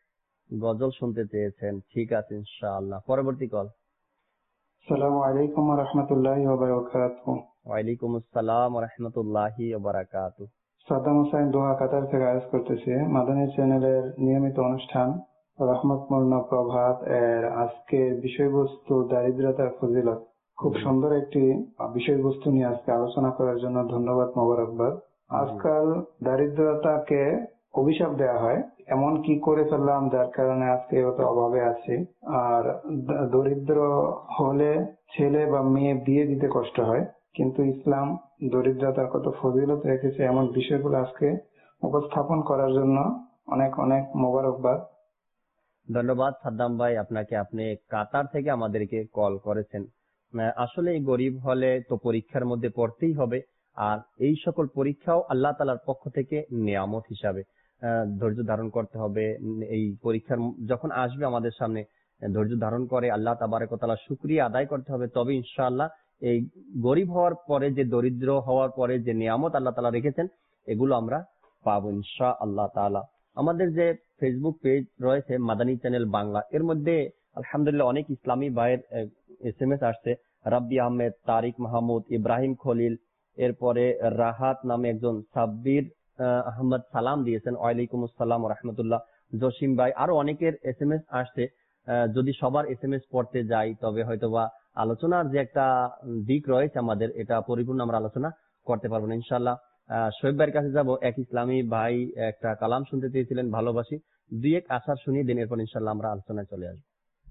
গজল শুনতে চেয়েছেন, ঠিক আছে ইনশাআল্লাহ। পরবর্তী কল। আসসালামু আলাইকুম ওয়া রাহমাতুল্লাহি ওয়া বারাকাতুহু। ওয়ালাইকুম আসসালাম ওয়া রাহমাতুল্লাহি ওয়া বারাকাতুহু। সাদ্দাম হোসেন দোহা কাতার থেকে আয়াজ করতেছি। মাদানী চ্যানেলের নিয়মিত অনুষ্ঠান রহমতপূর্ণ প্রভাত এর আজকের বিষয়বস্তু দারিদ্রতার ফজিলত, খুব সুন্দর একটি বিষয়বস্তু নিয়ে আজকে আলোচনা করার জন্য ধন্যবাদ, মোবারকবাদ। আজকাল দারিদ্রতাকে অভিশাপ দেওয়া হয়, এমন কি করে ফেললাম যার কারণে আজকে অত অভাবে আছি। আর দরিদ্র হলে ছেলে বা মেয়ে বিয়ে দিতে কষ্ট হয়, কিন্তু ইসলাম দরিদ্রতার কত ফজিলত রেখেছে এমন বিষয়গুলো আজকে উপস্থাপন করার জন্য অনেক অনেক মোবারকবাদ। ধন্যবাদ সাদ্দাম ভাই আপনাকে, আপনি কাতার থেকে আমাদেরকে কল করেছেন। আসলে এই গরিব হলে তো পরীক্ষার মধ্যে পড়তেই হবে, আর এই সকল পরীক্ষাও আল্লাহ তাআলার পক্ষ থেকে নিয়ামত হিসাবে ধৈর্য ধারণ করতে হবে। এই পরীক্ষার যখন আসবে আমাদের সামনে ধৈর্য ধারণ করে আল্লাহ তাবারক ওয়া তাআলার শুকরিয়া আদায় করতে হবে, তবে ইনশাআল্লাহ এই গরিব হওয়ার পরে যে দরিদ্র হওয়ার পরে যে নিয়ামত আল্লাহ তাআলা রেখেছেন এগুলো আমরা পাবো ইনশাআল্লাহ তাআলা। আমাদের যে ফেসবুক পেজ রয়েছে মাদানী চ্যানেল বাংলা, এর মধ্যে আলহামদুলিল্লাহ অনেক ইসলামী ভাইয়ের এসএমএস আসছে। রাব্বি আহমেদ, তারিক মাহমুদ, ইব্রাহিম খলিল, এরপরে রাহাত নামে একজন, সাব্বির আহমদ সালাম দিয়েছেন, ওয়ালাইকুম আসসালাম ওয়া রাহমাতুল্লাহ। জসিম ভাই, আরো অনেকের এসএমএস আসছে। যদি সবার এসএমএস পড়তে যাই তবে হয়তোবা আলোচনার যে একটা দিক রয়েছে আমাদের, এটা পরিপূর্ণ আমরা আলোচনা করতে পারবো না ইনশাআল্লাহ। শোয়েব ভাইয়ের কাছে যাব। এক ইসলামী ভাই একটা কালাম শুনতে চেয়েছিলেন, ভালোবাসি, দুই এক আসার শুনিয়ে দিন, এরপর ইনশাআল্লাহ আমরা আলোচনায় চলে আসবো।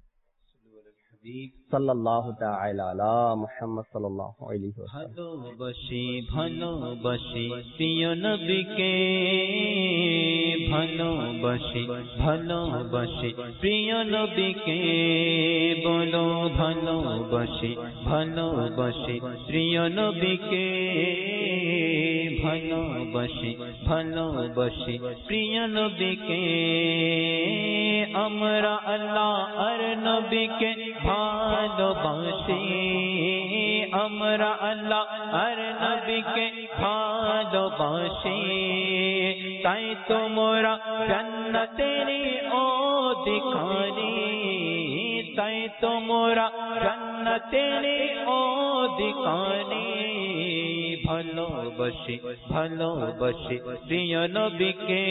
সাল্লাল্লাহু তাআলা আলা মুহাম্মদ সাল্লাল্লাহু আলাইহি ওয়াসাল্লাম। ভালোবাসি ভালোবাসি প্রিয় নবীকে, ভালোবাসি ভালোবাসি প্রিয় নবীকে, বলো ভালোবাসি ভালোবাসি প্রিয় নবীকে, ভালোবাসি ভালোবাসি প্রিয় নবীকে। আমরা আল্লাহ আর নবীকে ভালোবাসি, আমরা আল্লাহ আর নবীকে ভালোবাসি, তাই তোমরা জান্নাতের অধিকারী, তাই তোমরা জান্নাতের অধিকারী। ভালোবাসি ভালোবাসি প্রিয় নবীকে,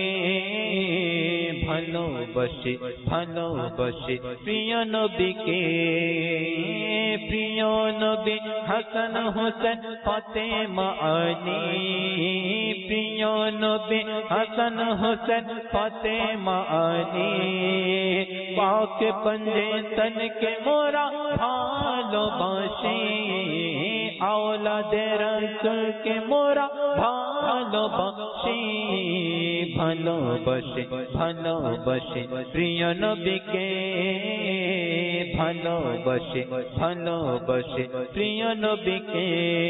ভালোবাসি ভালোবাসি প্রিয় নবীকে। প্রিয় নবী হাসান হোসেন ফাতেমা আলী, প্রিয় নবী হাসান হোসেন ফাতেমা আলী, পাক পঞ্জে তন কে মোরা ভালোবাসি, আওলাদে রাসূল কে মোরা ভালোবাসি, ভালোবাসি ভালোবাসি প্রিয় নবীকে, ভালোবাসে ভালোবাসে প্রিয় নবীকে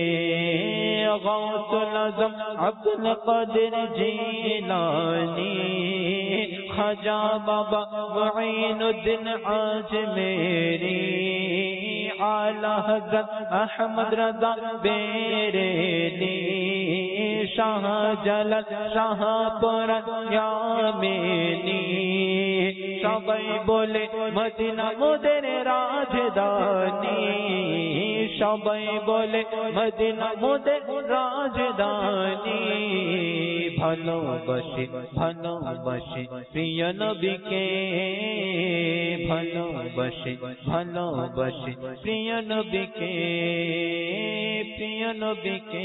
গাউসুল আজম আব্দুল কাদের জিলানী খাজা বাবা মুঈনুদ্দিন আজমেরি আলা হযরত আহমদ রাজা বেরেলি শাহ জালাল শাহ পরান ইয়ামিনী সবাই বলে মদিনা মোদের রাজধানী সবাই বলে মদিনা মোদের রাজধানী ভালোবাসে ভালোবাসে প্রিয় নবীকে ভালোবাসে ভালোবাসে প্রিয় নবীকে প্রিয় নবীকে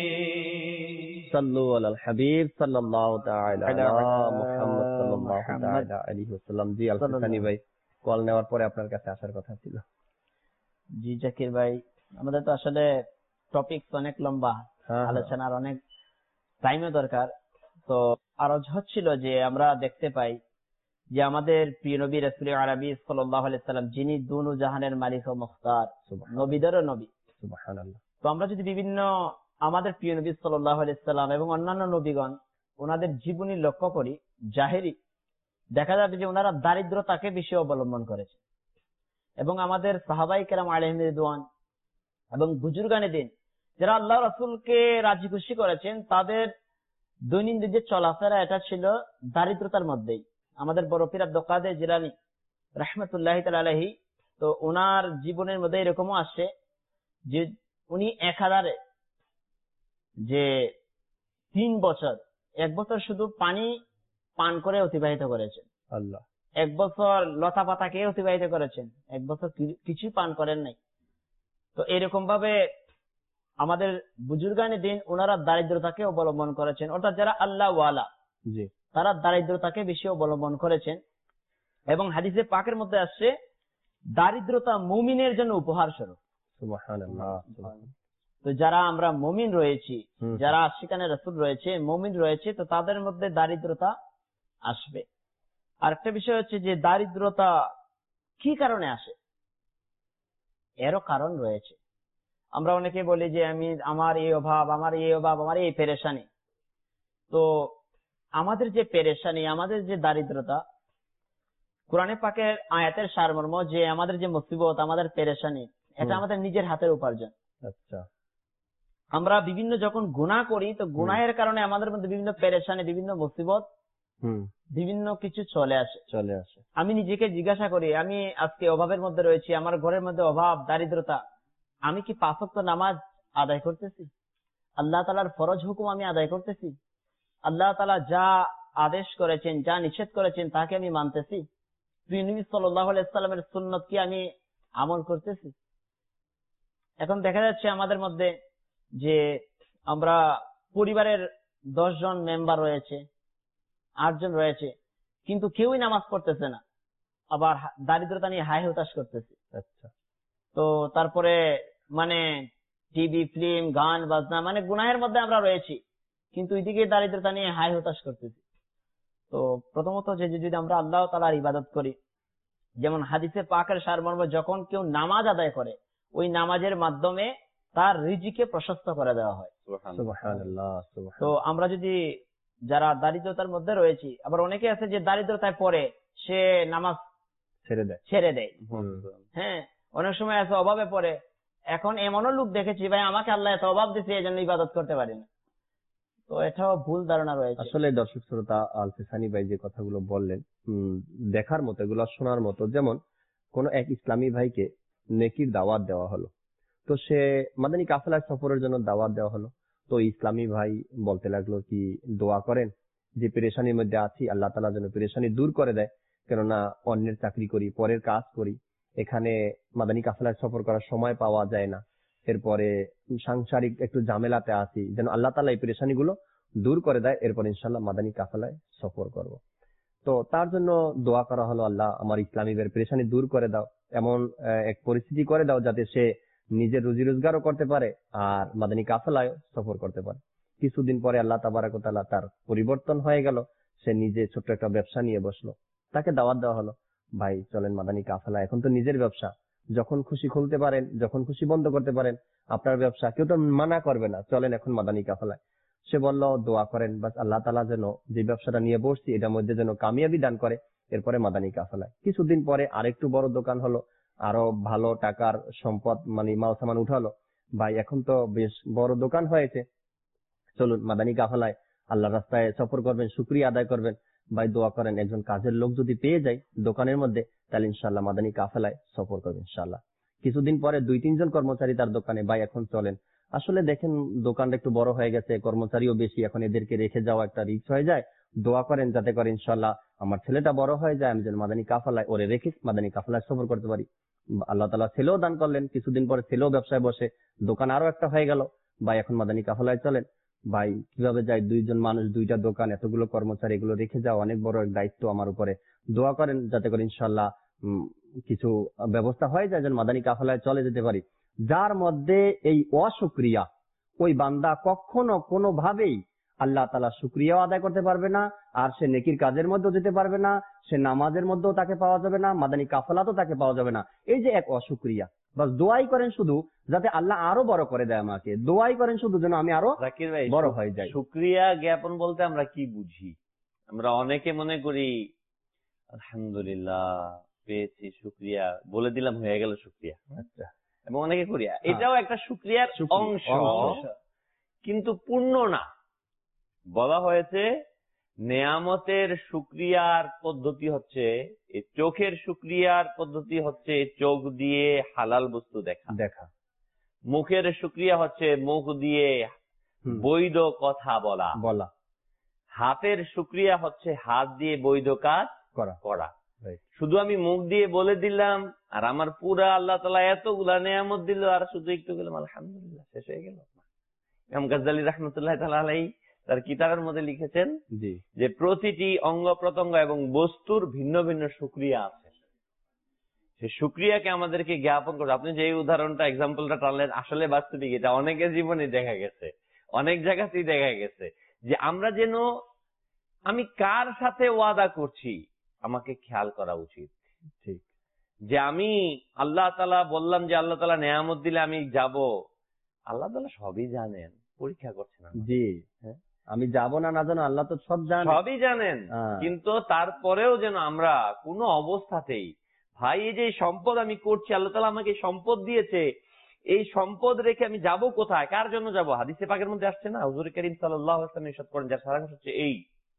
সাল্লু আলাল হাবিব সাল্লাল্লাহু তাআলা আলা মুহাম্মদ সাল্লাল্লাহু তাআলা আলাইহি ওয়াসাল্লাম। জি আলফানি ভাই, কল নেওয়ার পরে আপনার কাছে আসার কথা ছিল। জি জাকির ভাই, আমাদের তো আসলে টপিক অনেক লম্বা, আলোচনার অনেক টাইমও দরকার। তো আরজ হচ্ছিল যে আমরা দেখতে পাই যে আমাদের প্রিয় নবী রাসূল আরবি সাল্লাল্লাহু আলাইহি ওয়াসাল্লাম যিনি দুনু জাহানের মালিক ও মুখতার, নবীদেরও নবী। সুবহানাল্লাহ। তো আমরা যদি বিভিন্ন আমাদের প্রিয় নবী সাল্লাল্লাহু আলাইহি ওয়াসাল্লাম এবং অন্যান্য নবীগণ ওনাদের জীবনী লক্ষ্য করি, জাহেরি দেখা যাবে যে ওনারা দারিদ্রতাকে বেশি অবলম্বন করেছে। এবং আমাদের সাহাবাই কেরাম আলাইহিম রিদওয়ান এবং বুজুর্গানে দিন যারা আল্লাহ রাসূলকে রাজি খুশি করেছেন, তাদের দৈনন্দিন যে চলাফেরা এটা ছিল দারিদ্রতার মধ্যেই। আমাদের বড় পীর আব্দুল কাদের জিলানী রাহমাতুল্লাহি তাআলা আলাইহি, তো ওনার জীবনের মধ্যে এরকমও আসে যে উনি এক হাজারে যে তিন বছর এক বছর শুধু পানি পান করে অতিবাহিত করেছেন, আল্লাহ এক বছর লতা পাতা খেয়ে অতিবাহিত করেছেন, এক বছর কিছুই পান করেন নাই। তো এরকম ভাবে আমাদের বুজুর্গানে দিন ওনারা দারিদ্রতাকে অবলম্বন করেছেন, অর্থাৎ যারা আল্লাহ ওয়ালা তারা দারিদ্রতাকে বেশি অবলম্বন করেছেন। এবং হাদিসে পাকের মধ্যে আসছে দারিদ্রতা মুমিনের জন্য উপহার স্বরূপ। সুবহানাল্লাহ। তো যারা আমরা মুমিন রয়েছি, যারা আশিকানে রাসূল রয়েছে, মুমিন রয়েছে, তো তাদের মধ্যে দারিদ্রতা আসবে। আরেকটা বিষয় হচ্ছে যে দারিদ্রতা কি কারণে আসে, এরও কারণ রয়েছে। আমরা অনেকে বলি যে আমি আমার এই অভাব, আমার এই অভাব, আমার এই পেরেশানি। তো আমাদের যে পেরেশানি, আমাদের যে দারিদ্রতা, কোরআনে পাকের আয়াতের সারমর্ম যে আমাদের যে মুসিবত, আমাদের পেরেশানি, এটা আমাদের নিজের হাতের উপার্জন। আচ্ছা, আমরা বিভিন্ন যখন গুনাহ করি, তো গুনাহের কারণে আমাদের মধ্যে বিভিন্ন পেরেশানি, বিভিন্ন মুসিবত, বিভিন্ন কিছু চলে আসে চলে আসে আমি নিজেকে জিজ্ঞাসা করি, আমি আজকে অভাবের মধ্যে রয়েছি, আমার ঘরের মধ্যে অভাব, দারিদ্রতা, আমি কি পাঁচ ওয়াক্ত নামাজ আদায় করতেছি? আল্লাহ তাআলার ফরজ হুকুম আমি আদায় করতেছি? আল্লাহ তাআলা যা আদেশ করেছেন, যা নিষেধ করেছেন, তাকে আমি মানতেছি? প্রিয় নবী সাল্লাল্লাহু আলাইহি ওয়াসাল্লামের সুন্নাত কি আমি আমল করতেছি? এখন দেখা যাচ্ছে আমাদের মধ্যে যে আমরা পরিবারের দশ জন মেম্বার রয়েছে, আট জন রয়েছে, কিন্তু কেউই নামাজ পড়তেছে না, আবার দারিদ্রতা নিয়ে হাই হতাশ করতেছে। আচ্ছা, তো তারপরে মানে টিভি, ফিল্ম, গান বাজনা, মানে গুনাহের মধ্যে আমরা রয়েছি, কিন্তু এদিকে দারিদ্রতা নিয়ে হাই হতাশ করতেছি। তো প্রথমত যে যদি আমরা আল্লাহ তাআলার ইবাদত করি, যেমন হাদিসে পাকের সারমর্ম, যখন কেউ নামাজ আদায় করে ওই নামাজের মাধ্যমে তার রিজিকে প্রশস্ত করে দেওয়া হয়। সুবহানাল্লাহ। তো আমরা যদি যারা দারিদ্রতার মধ্যে রয়েছি, আবার অনেকে আছে যে দারিদ্রতায় পড়ে সে নামাজ ছেড়ে দেয় ছেড়ে দেয় হ্যাঁ, অনেক সময় আছে অভাবে পড়ে। এখন এমনও লোক দেখেছি, ভাই আমাকে আল্লাহ এত অভাব দিচ্ছে, এই জন্য ইবাদত করতে পারি না। তো এটাও ভুল ধারণা রয়েছে। আসলে দর্শক শ্রোতা, আলফিসানি ভাই যে কথাগুলো বললেন দেখার মতো, এগুলো শোনার মতো। যেমন কোন এক ইসলামী ভাইকে নেকির দাওয়াত দেওয়া হলো, তো সে মাদানী কাফেলা সফরের জন্য দাওয়াত দেওয়া হলো। তো ইসলামী ভাই বলতে লাগলো কি, দোয়া করেন যে পেরেশানির মধ্যে আছি, আল্লাহ তাআলা যেন পেরেশানি দূর করে দেয়, কেননা অন্যের চাকরি করি, পরের কাজ করি, এখানে মাদানী কাফেলায় সফর করার সময় পাওয়া যায় না, এরপরে সাংসারিক একটু ঝামেলাতে আছি, যেন আল্লাহ তাআলা এই পেরেশানি গুলো দূর করে দেয়, এরপর ইনশাআল্লাহ মাদানী কাফেলায় সফর করব। তো তার জন্য দোয়া করা হলো, আল্লাহ আমার ইসলামীদের পেরেশানি দূর করে দাও, এমন এক পরিস্থিতি করে দাও যাতে সে নিজের রুজি রোজগারও করতে পারে আর মাদানী কাফেলায় সফর করতে পারে। কিছুদিন পরে আল্লাহ তাবারক ওয়া তাআলা তার পরিবর্তন হয়ে গেল, সে নিজে ছোট্ট একটা ব্যবসা নিয়ে বসলো, তাকে দাওয়াত দেওয়া হলো। ভাই চলেন মাদানী কাফেলা, এখন তো নিজের ব্যবসা, যখন খুশি খুলতে পারেন, যখন খুশি বন্ধ করতে পারেন, আপনার ব্যবসা, কেউ তো মানা করবে না, চলেন এখন মাদানী কাফেলায়। সে বলল দোয়া করেন, বাস আল্লাহ তাআলা যেন যে ব্যবসাটা নিয়ে বসছি এটার মধ্যে যেন কামিয়াবি দান করে। এরপরে মাদানী কাফেলায় কিছুদিন পরে আরেকটু বড় দোকান হলো, আরো ভালো টাকার সম্পদ মানে মাল সামান উঠালো, ভাই এখন তো বেশ বড় দোকান হয়েছে, চলুন মাদানী কাফেলায় আল্লাহ রাস্তায় সফর করবেন, শুকরিয়া আদায় করবেন। ভাই দোয়া করেন একজন কাজের লোক যদি পেয়ে যায় দোকানের মধ্যে, তাহলে ইনশাল্লাহ মাদানী কাফেলায় সফর করবেন ইনশাল্লাহ। কিছুদিন পরে দুই তিনজন কর্মচারী তার দোকানে, ভাই এখন চলেন। আসলে দেখেন দোকানটা একটু বড় হয়ে গেছে, কর্মচারীও বেশি, এখন এদেরকে রেখে যাওয়া একটা রিস্ক হয়ে যায়। দোয়া করেন যাতে করে ইনশাল্লাহ আমার ছেলেটা বড় হয়ে যায়, আমি যেন মাদানী কাফেলায় ওরে রেখে মাদানী কাফেলায় সফর করতে পারি। আল্লাহ তাআলা ছেলেও দান করলেন, কিছুদিন পরে ছেলেও ব্যবসায় বসে, দোকান আরো একটা হয়ে গেল। ভাই এখন মাদানী কাফেলায় চলেন। ভাই কিভাবে যায়, দুইজন মানুষ, দুইটা দোকান, এতগুলো কর্মচারী, এগুলো রেখে যাওয়া অনেক বড় এক দায়িত্ব আমার উপরে। দোয়া করেন যাতে করে ইনশাল্লাহ কিছু ব্যবস্থা হয়ে যায় যেন মাদানী কাফেলায় চলে যেতে পারি। যার মধ্যে এই অশুকরিয়া, ওই বান্দা কখনো কোনোভাবেই আল্লাহ তাআলা শুকরিয়াও আদায় করতে পারবে না, আর সে নেকির কাজের মধ্যেও যেতে পারবে না, সে নামাজের মধ্যেও তাকে পাওয়া যাবে না, মাদানী কাফেলাতেও তাকে পাওয়া যাবে না। এই যে এক অশুকরিয়া, বাস দোয়াই করেন শুধু যাতে আল্লাহ আরো বড় করে দেয় আমাকে, দোয়াই করেন শুধু যেন আমি আরো জাকির ভাই বড় হয়ে যাই। শুকরিয়া জ্ঞাপন বলতে আমরা কি বুঝি? আমরা অনেকে মনে করি আলহামদুলিল্লাহ পেয়েছি, শুকরিয়া বলে দিলাম, হয়ে গেল শুকরিয়া। আচ্ছা, এবং অনেকে করি, এটাও একটা শুকরিয়ার অংশ, কিন্তু পূর্ণ না। বলা হয়েছে নেয়ামতের শুকরিয়ার পদ্ধতি হচ্ছে, চোখের শুকরিয়ার পদ্ধতি হচ্ছে চোখ দিয়ে হালাল বস্তু দেখা দেখা মুখের শুকরিয়া হচ্ছে মুখ দিয়ে বৈধ কথা বলা বলা হাতের শুকরিয়া হচ্ছে হাত দিয়ে বৈধ কাজ করা করা শুধু আমি মুখ দিয়ে বলে দিলাম আর আমার পুরা আল্লাহ তাআলা এতগুলা নেয়ামত দিল, আর শুধু একটু গেলাম আলহামদুলিল্লাহ, শেষ হয়ে গেল। ইমাম গাজ্জালী রাহমাতুল্লাহ তাআলা আলাইহি তার কিতাবের মধ্যে লিখেছেন যে প্রতিটি অঙ্গ প্রত্যঙ্গ এবং বস্তুর ভিন্ন ভিন্ন শুকরিয়া আছে, সে শুকরিয়াকে আমাদেরকে জ্ঞাপন করে। আপনি যে উদাহরণটা এক্সাম্পলটা টানলেন, আসলে বাস্তবিক এটা অনেকের জীবনে দেখা গেছে, অনেক জায়গাতেই দেখা গেছে যে আমরা যেন, আমি কার সাথে ওয়াদা করছি আমাকে খেয়াল করা উচিত। ঠিক, যে আমি আল্লাহ তাআলা বললাম যে আল্লাহ তাআলা নেয়ামত দিলে আমি যাব, আল্লাহ তাআলা সবই জানেন, পরীক্ষা করছেন। জি, হ্যাঁ, আমি যাব না না জানো, আল্লাহ তো সব জানেন, সবই জানেন, কিন্তু তারপরেও যেন আমরা কোনো অবস্থাতেই, ভাই এই যে সম্পদ আমি করছি, আল্লাহ তাআলা আমাকে সম্পদ দিয়েছে, এই সম্পদ রেখে আমি যাব কোথায়, কার জন্য যাব? হাদিসে পাকের মধ্যে আসছে না, হুজুর করিম সাল্লাল্লাহু আলাইহি ওয়াসাল্লাম ইরশাদ করেন, যার সারাংশ হচ্ছে এই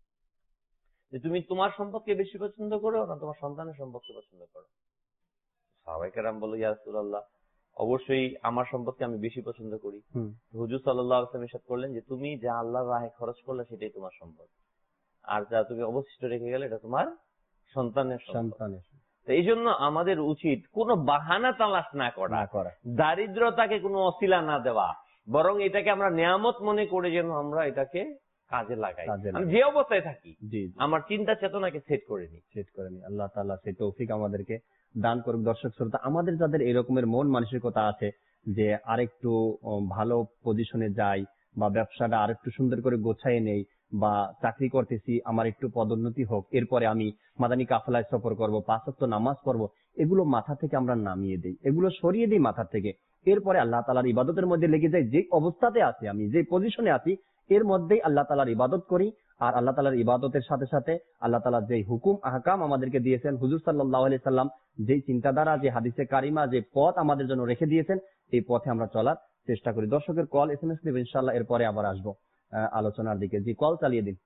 যে তুমি তোমার সম্পদকে বেশি পছন্দ করো না তোমার সন্তানের সম্পদকে পছন্দ করো? সাহাবায়ে কেরাম বলল, ইয়া রাসূলুল্লাহ, অবশ্যই আমার সম্পদকে আমি বেশি পছন্দ করি। হুজুর সাল্লাল্লাহু আলাইহি ওয়াসাল্লাম ইরশাদ করলেন যে তুমি যা আল্লাহর রাহে খরচ করলে সেটাই তোমার সম্পদ, আর যা তুমি অবশিষ্ট রেখে গেলে এটা তোমার সন্তানের সন্তানের। তো এই জন্য আমাদের উচিত কোনো বাহানা তালাশ না করা, দারিদ্রতাকে কোনো অসিলা না দেওয়া, বরং এটাকে আমরা নিয়ামত মনে করে যেন আমরা এটাকে কাজে লাগাই। আমি যে অবস্থায় থাকি আমার চিন্তা চেতনাকে সেট করে নি সেট করে নি আল্লাহ তাআলা সেই তৌফিক আমাদেরকে দান করুক। দর্শক শ্রোতা, আমাদের যাদের এরকমের মন মানসিকতা আছে যে আরেকটু ভালো পজিশনে যাই, বা ব্যবসাটা আরেকটু সুন্দর করে গোছায় নেই, বা চাকরি করতেছি আমার একটু পদোন্নতি হোক, এরপরে আমি মাদানী কাফেলায় সফর করব, পাঁচ ওয়াক্ত নামাজ পড়ব, এগুলো মাথা থেকে আমরা নামিয়ে দিই, এগুলো সরিয়ে দিই মাথা থেকে। এরপরে আল্লাহ তাআলার ইবাদতের মধ্যে লেগে যাই, যে অবস্থাতে আছি আমি, যে পজিশনে আছি এর মধ্যেই আল্লাহ তাআলার ইবাদত করি। আর আল্লাহ তাআলার ইবাদতের সাথে সাথে আল্লাহ তাআলা যে হুকুম আহকাম আমাদেরকে দিয়েছেন, হুজুর সাল্লাল্লাহু আলাইহি সাল্লাম যে চিন্তাধারা, যে হাদিসে কারিমা, যে পথ আমাদের জন্য রেখে দিয়েছেন, এই পথে আমরা চলার চেষ্টা করি। দর্শকের কল এস এম এস নেব ইনশাআল্লাহ, এরপরে আবার আসবো আলোচনার দিকে। জি, কল চালিয়ে দিন।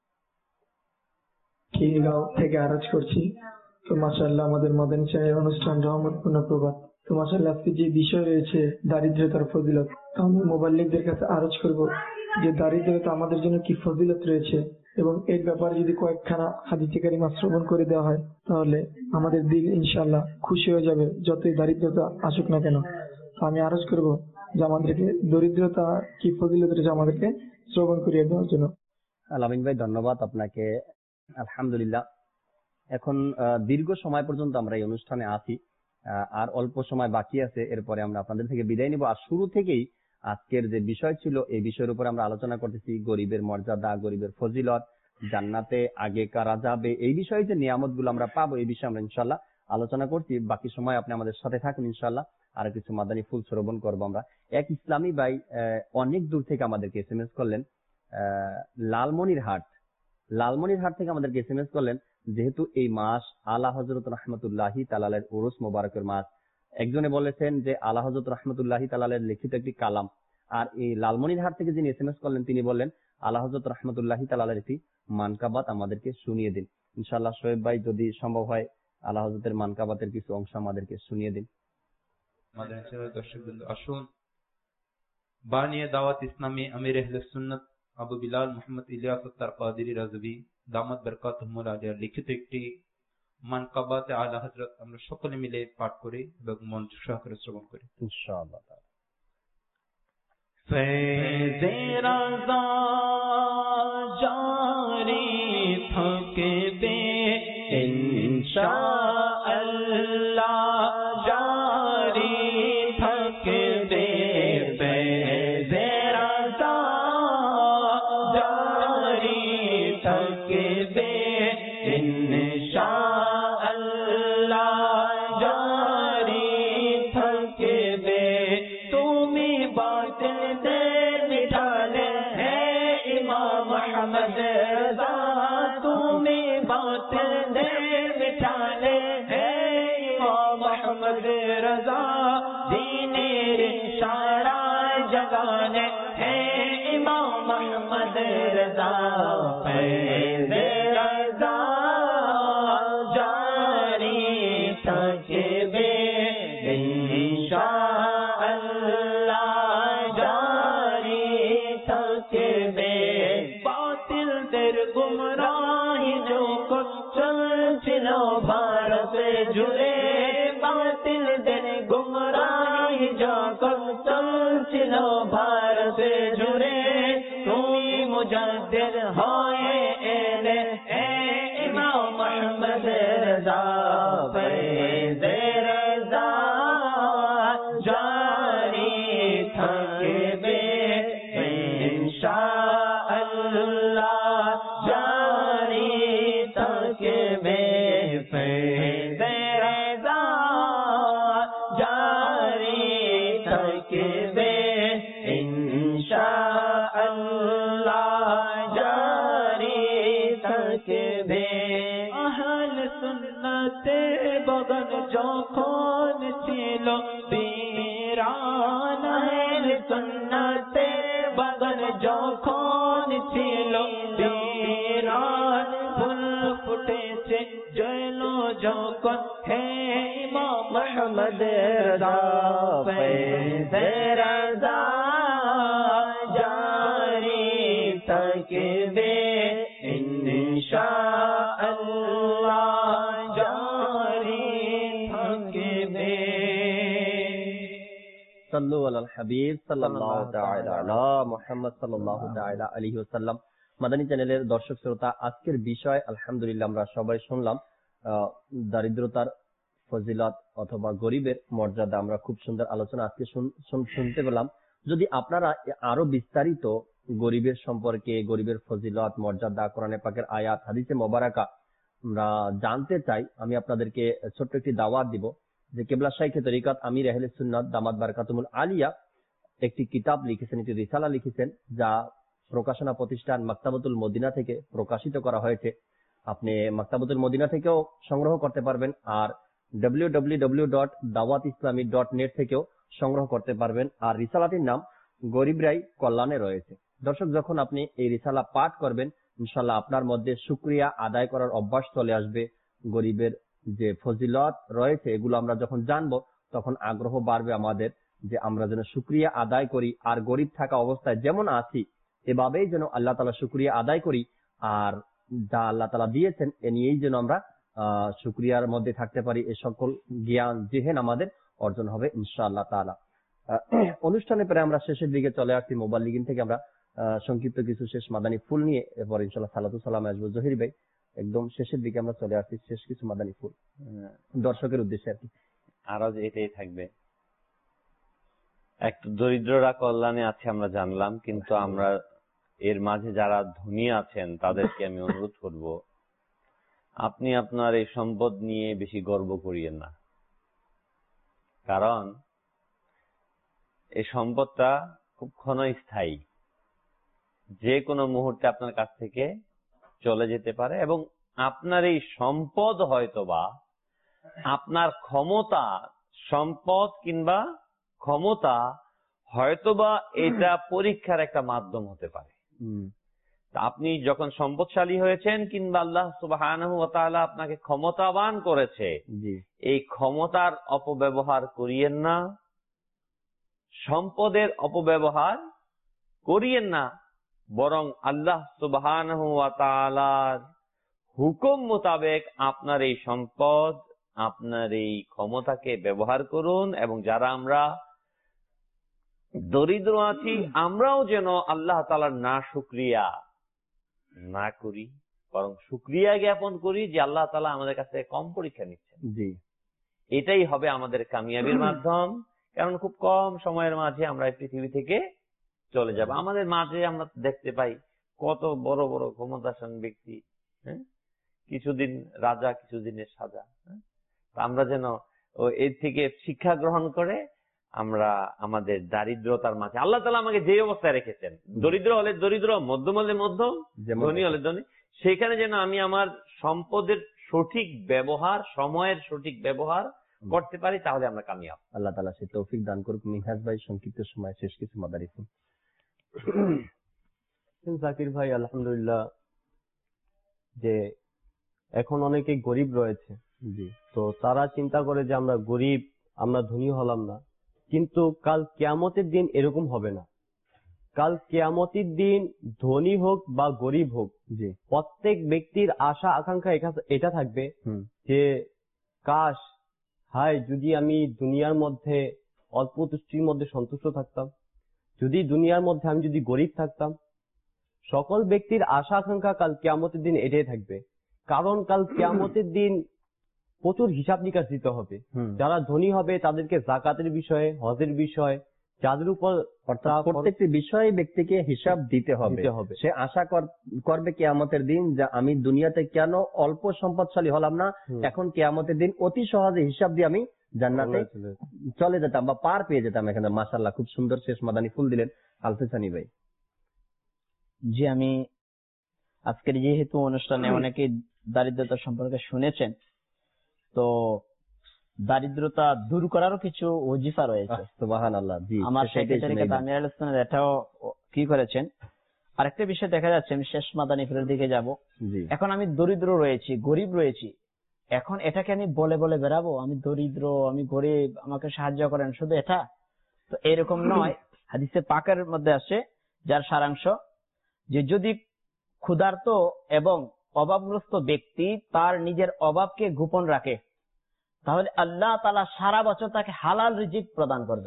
খিলগাঁও থেকে আরজ করছি। তো মাশাআল্লাহ আমাদের মাদানী চ্যানেলের অনুষ্ঠান রহমতপূর্ণ প্রভাত। তো মাশাআল্লাহ আজকে যে বিষয় রয়েছে দারিদ্রতার ফজিলত, তো আমি মোবাল্লিকদের কাছে আরজ করব যে দারিদ্রতা আমাদের জন্য কি ফজিলত রয়েছে, এবং এর ব্যাপারে যদি কয়েকখানা হাদিসে কারিমা শ্রবণ করে দেওয়া হয় তাহলে আমাদের দিল ইনশাআল্লাহ খুশি হয়ে যাবে, যতই দারিদ্রতা আসুক না কেন। তো আমি আরজ করব যে আমাদেরকে দরিদ্রতা কি ফজিলত রয়েছে আমাদেরকে শ্রবণ করিয়ে দেওয়ার জন্য। আলামিন ভাই, ধন্যবাদ আপনাকে। আলহামদুলিল্লাহ, এখন দীর্ঘ সময় পর্যন্ত আমরা এই অনুষ্ঠানে আছি, আর অল্প সময় বাকি আছে, এরপরে আমরা আপনাদের থেকে বিদায় নিব। আর শুরু থেকেই আজকের যে বিষয় ছিল এই বিষয়ের উপর আমরা আলোচনা করতেছি, গরিবের মর্যাদা, গরিবের ফজিলত, জান্নাতে আগে কারা যাবে, এই বিষয়ে যে নিয়ামত গুলো আমরা পাবো এই বিষয়ে আমরা ইনশাআল্লাহ আলোচনা করছি। বাকি সময় আপনি আমাদের সাথে থাকুন ইনশাআল্লাহ। আর কিছু মাদানী ফুল শ্রবণ করবো আমরা। এক ইসলামী ভাই অনেক দূর থেকে আমাদেরকে এস এম এস করলেন, লালমনিরহাট লালমনিরহাট থেকে আমাদেরকে এস এম এস করলেন, যেহেতু এই মাস আলা হযরত রাহমাতুল্লাহি তাআলার উরুস মোবারকের মাস, একজনে বলেছেন যে আলা হযরত রাহমাতুল্লাহি তাআলার লিখিত একটি কালাম। আর এই লালমনিরহাট থেকে যিনি এস এম এস করলেন তিনি বললেন আলা হযরত রাহমাতুল্লাহি তাআলার একটি মানকাবাত আমাদেরকে শুনিয়ে দিন। ইনশাআল্লাহ শোয়েব ভাই যদি সম্ভব হয় আলা হযরতের মানকাবাতের কিছু অংশ আমাদেরকে শুনিয়ে দিন। আমাদের দর্শকবৃন্দ, আসুন বানিয়ে দাওয়াত ইসলামী আমির আহলে সুন্নাত আবু বিলাল মুহাম্মদ ইলিয়াস আত্তার কাদেরী রাজভী দামাত বরকাতুহুল আলিয়া লিখিত একটি মানকাবাতে আলা হযরত আমরা সকলে মিলে পাঠ করি এবং মনোযোগ সহকারে শ্রবণ করি ইনশাআল্লাহ। ফেজে রাজা জারি থাকবে ইনশাআল্লাহ, জারি থাকবে ফেজে রাজা জারি থাকবে ইনশাআল্লাহ, জারি থাকবে। তুমি বাতিলদের মিটালে হে ইমাম আহমদ রজা, তুমি বাতিলদের মিটালে হে ইমাম আহমদ রজা, দীনের সারা জগানে হে ইমাম আহমদ রজা, ফैज़े रज़ा জারি থাকবে ইনশাআল্লাহ, জারি থাকবে। বাতিলদের গুমরাহি যখন চলছিল ভারত জুড়ে, বাতিলদের গুমরাহি যখন চলছিল ভারত জুড়ে, তুমি মুজাদ্দিদ হয়ে এলে হে ইমাম আহমদ রজা, ফैज़े रज़ा জারি থাকবে ইনশাআল্লাহ, জারি থাকবে ফैज़े रज़ा জারি থাকবে ইনশাআল্লাহ, জারি থাকবে। আহলে সুন্নাতে বগন যখন ছিল বীরান, আহলে সুন্নাতে বগন যখন ছিল বীরান, ফুল ফুটেছে জয়লো যখন হে ইমাম আহমদ রজা, ফैज़े रज़ा জারি থাকবে ইনশাআল্লাহ, জারি থাকবে। সাল্লু আলাল হাবিব সাল্লাল্লাহু তাআলা আলা মুহাম্মদ সাল্লাল্লাহু তাআলা আলাইহি ওয়াসাল্লাম। মাদানী চ্যানেলের দর্শক শ্রোতা, আজকের বিষয় আলহামদুলিল্লাহ আমরা সবাই শুনলাম দারিদ্রতার ফজিলত অথবা গরিবের মর্যাদা। আমরা খুব সুন্দর আলোচনা আজকে শুনতে পেলাম। যদি আপনারা আরো বিস্তারিত গরিবের সম্পর্কে, গরিবের ফজিলত মর্যাদা, কোরআনে পাকের আয়াত, হাদিসে মোবারকা আমরা জানতে চাই, আমি আপনাদেরকে ছোট্ট একটি দাওয়াত দিব যে কেবলা শাইখে তরিকাত আমির আহলে সুন্নাত দামাত বারকাতুহুল আলিয়া একটি কিতাব লিখেছেন, একটি রিসালা লিখেছেন, যা প্রকাশনা প্রতিষ্ঠান মাকতাবাতুল মদিনা থেকে প্রকাশিত করা হয়েছে। আপনি মাকতাবাতুল মদিনা থেকেও সংগ্রহ করতে পারবেন, আর W W W dot Dawat Islami dot net থেকেও সংগ্রহ করতে পারবেন। আর রিসালাটির নাম গরিবরাই কল্যাণে রয়েছে। দর্শক, যখন আপনি এই রিসালা পাঠ করবেন ইনশাআল্লাহ আপনার মধ্যে শুকরিয়া আদায় করার অভ্যাস চলে আসবে। গরিবের যে ফজিলত রয়েছে এগুলো আমরা যখন জানবো তখন আগ্রহ বাড়বে আমাদের যে আমরা যেন শুকরিয়া আদায় করি, আর গরিব থাকা অবস্থায় যেমন আছি এভাবেই যেন আল্লাহ তাআলা শুকরিয়া আদায় করি, আর যা আল্লাহ তাআলা দিয়েছেন এ নিয়েই যেন আমরা আহ শুকরিয়ার মধ্যে থাকতে পারি। এ সকল জ্ঞান জেহেন আমাদের অর্জন হবে ইনশাআল্লাহ তাআলা। অনুষ্ঠানে পরে আমরা শেষের দিকে চলে আসছি। মোবাইল লিগিন থেকে আমরা সংক্ষিপ্ত কিছু শেষ মাদানী ফুল নিয়ে এরপর ইনশাআল্লাহ সালাতু সালাম আসবো। জহির ভাই, একদম শেষের দিকে আমরা চলে আসছি, শেষ কিছু মাদানী ফুল দর্শকের উদ্দেশ্যে আর কি। আরো এটাই থাকবে, একটু দরিদ্ররা কল্যাণে আছে আমরা জানলাম, কিন্তু আমরা এর মাঝে যারা ধনী আছেন তাদেরকে আমি অনুরোধ করব আপনি আপনার এই সম্পদ নিয়ে বেশি গর্ব করিয়েন না, কারণ এই সম্পদটা খুব ক্ষণস্থায়ী, যে কোনো মুহূর্তে আপনার কাছ থেকে চলে যেতে পারে। এবং আপনার এই সম্পদ হয়তোবা আপনার ক্ষমতা, সম্পদ কিংবা ক্ষমতা হয়তোবা এটা পরীক্ষার একটা মাধ্যম হতে পারে। আপনি যখন সম্পদশালী হয়েছেন কিংবা আল্লাহ সুবহানাহু ওয়া তাআলা আপনাকে ক্ষমতাবান করেছে, এই ক্ষমতার অপব্যবহার করিয়েন না, সম্পদের অপব্যবহার করিয়েন না, বরং আল্লাহ সুবহানাহু ওয়া তাআলার হুকুম মোতাবেক আপনার এই সম্পদ, আপনার এই ক্ষমতাকে ব্যবহার করুন। এবং যারা আমরা দরিদ্র আছি, আমরাও যেন আল্লাহ তাআলার না শুকরিয়া না করি, বরং শুকরিয়া জ্ঞাপন করি যে আল্লাহ তাআলা আমাদের কাছে কম পরীক্ষা নিচ্ছেন। জি, এটাই হবে আমাদের কামিয়াবির মাধ্যম। কারণ খুব কম সময়ের মাঝে আমরা এই পৃথিবী থেকে চলে যাব। আমাদের মাঝে আমরা দেখতে পাই কত বড় বড় ক্ষমতাসীন ব্যক্তি, হ্যাঁ, কিছুদিন রাজা, কিছুদিনের সাজা। আমরা যেন এর থেকে শিক্ষা গ্রহণ করে আমরা আমাদের দারিদ্রতার মাঝে, আল্লাহ তাআলা আমাকে যে অবস্থায় রেখেছেন, দরিদ্র হলে দরিদ্র, মধ্যম হলে মধ্যম, ধনী হলে ধনী, সেখানে যেন আমি আমার সম্পদের সঠিক ব্যবহার, সময়ের সঠিক ব্যবহার করতে পারি, তাহলে আমরা কামিয়াব। আল্লাহ তাআলা সে তৌফিক দান করুক। মিনহাজ ভাই, সংক্ষিপ্ত সময় শেষ কিছু মাদারিফ। জাকির ভাই, আলহামদুলিল্লাহ, যে এখন অনেকে গরিব রয়েছে, জি, তো তারা চিন্তা করে যে আমরা গরিব, আমরা ধনী হলাম না, কিন্তু কাল কিয়ামতের দিন এরকম হবে না। কাল কিয়ামতের দিন ধনী হোক বা গরিব হোক, জি, প্রত্যেক ব্যক্তির আশা আকাঙ্ক্ষা এটা থাকবে যে কাশ, হায় যদি আমি দুনিয়ার মধ্যে অল্প তুষ্টির মধ্যে সন্তুষ্ট থাকতাম, যদি দুনিয়ার মধ্যে আমি যদি গরিব থাকতাম। সকল ব্যক্তির আশা আকাঙ্ক্ষা কাল কিয়ামতের দিন এটাই থাকবে, কারণ কাল কিয়ামতের দিন প্রচুর হিসাব নিকাশ দিতে হবে। যারা ধনী হবে তাদেরকে যাকাতের বিষয়ে, হজের বিষয়, যাদের উপর প্রত্যেকটি বিষয়ে ব্যক্তিকে হিসাব দিতে হবে। সে আশা করবে কিয়ামতের দিন যে আমি দুনিয়াতে কেন অল্প সম্পদশালী হলাম না, এখন কিয়ামতের দিন অতি সহজে হিসাব দিয়ে আমি জান্নাতে চলে যেতাম বা পার পেয়ে যেতাম। এখানে মাশাআল্লাহ খুব সুন্দর শেষ মাদানী ফুল দিলেন আলফেসানি ভাই। জি, আমি আজকের যেহেতু অনুষ্ঠানে অনেকে দারিদ্রতা সম্পর্কে শুনেছেন, তো দারিদ্রতা দূর করারও কিছু ওজিফা রয়েছে। সুবহানাল্লাহ। জি, আমার সেক্রেটারি আমির আল ইসলাম এটাও কি করেছেন। আরেকটা বিষয় দেখা যাচ্ছে, আমি শেষ মাদানী ফুলের দিকে যাব। এখন আমি দরিদ্র রয়েছি, গরিব রয়েছি, এখন এটাকে আমি বলে বলে বেড়াবো আমি দরিদ্র, আমি গরিব, আমাকে সাহায্য করেন, শুধু এটা তো এরকম নয়। হাদিসে পাকের মধ্যে আসে, যার সারাংশ যে যদি ক্ষুধার্ত এবং অভাবগ্রস্ত ব্যক্তি তার নিজের অভাবকে গোপন রাখে, তাহলে আল্লাহ তাআলা সারা বছর তাকে হালাল রিজিক প্রদান করবে।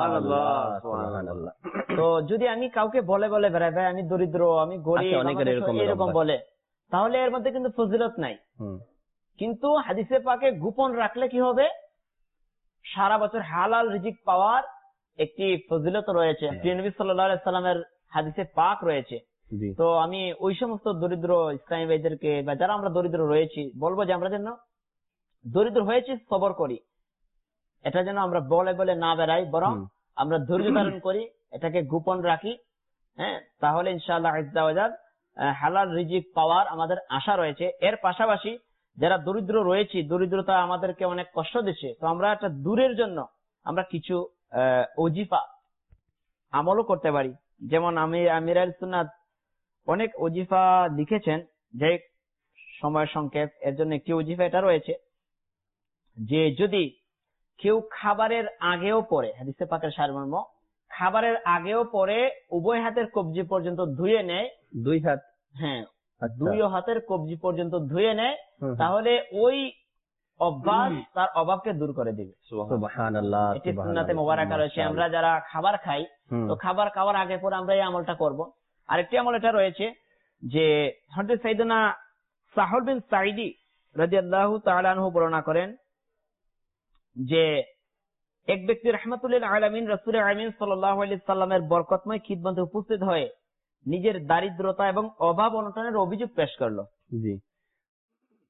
তো যদি আমি কাউকে বলে বলে বেড়াই, ভাই আমি দরিদ্র, আমি গরিব, এরকম বলে, তাহলে এর মধ্যে কিন্তু ফজিলত নাই। কিন্তু হাদিসে পাকে গোপন রাখলে কি হবে, সারা বছর হালাল রিজিক পাওয়ার একটি ফজিলত রয়েছে। প্রিয় নবী সাল্লাল্লাহু আলাইহি সাল্লামের হাদিসে পাক রয়েছে। তো আমি ওই সমস্ত দরিদ্র ইসলামী ভাইদেরকে বা যারা আমরা দরিদ্র রয়েছি বলবো যে আমরা যেন দরিদ্র হয়েছি সবর করি, এটা যেন আমরা বলে বলে না বেড়াই, বরং আমরা ধৈর্য ধারণ করি, এটাকে গোপন রাখি। হ্যাঁ, তাহলে ইনশাআল্লাহ আজ্জা ওয়া জাল হালাল রিজিক পাওয়ার আমাদের আশা রয়েছে। এর পাশাপাশি যারা দরিদ্র রয়েছি, দরিদ্রতা আমাদেরকে অনেক কষ্ট দিচ্ছে, তো আমরা একটা দূরের জন্য আমরা কিছু ওজিফা আমলও করতে পারি। যেমন আমি আমির আল সুন্নাত অনেক ওজিফা লিখেছেন, যে সময় সংক্ষেপ, এর জন্য একটি ওজিফা এটা রয়েছে যে যদি কেউ খাবারের আগেও পরে, হাদিসে পাকের সারমর্ম, খাবারের আগেও পরে উভয় হাতের কবজি পর্যন্ত ধুয়ে নেয়, দুই হাত, হ্যাঁ দুই হাতের কবজি পর্যন্ত ধুয়ে নেয়, তাহলে ওই অভ্যাস তার অভাবকে দূর করে দিবে। সুবহানাল্লাহ। এটি সুন্নাতে মুবারাকা রয়েছে। আমরা যারা খাবার খাই, তো খাবার খাওয়ার আগে পরে আমরা এই আমলটা করব। আরেকটি আমল এটা রয়েছে যে হযরত সাইয়েদনা সাহল বিন সাঈদী রাদিয়াল্লাহু তাআলা আনহু বর্ণনা করেন যে এক ব্যক্তি রাহমাতুল আলামিন রাসূল আমিন সাল্লাল্লাহু আলাইহি সাল্লামের বরকতময় খিদমতে উপস্থিত হয়ে নিজের দারিদ্রতা এবং অভাব অনটনের অভিযোগ পেশ করলো। জি,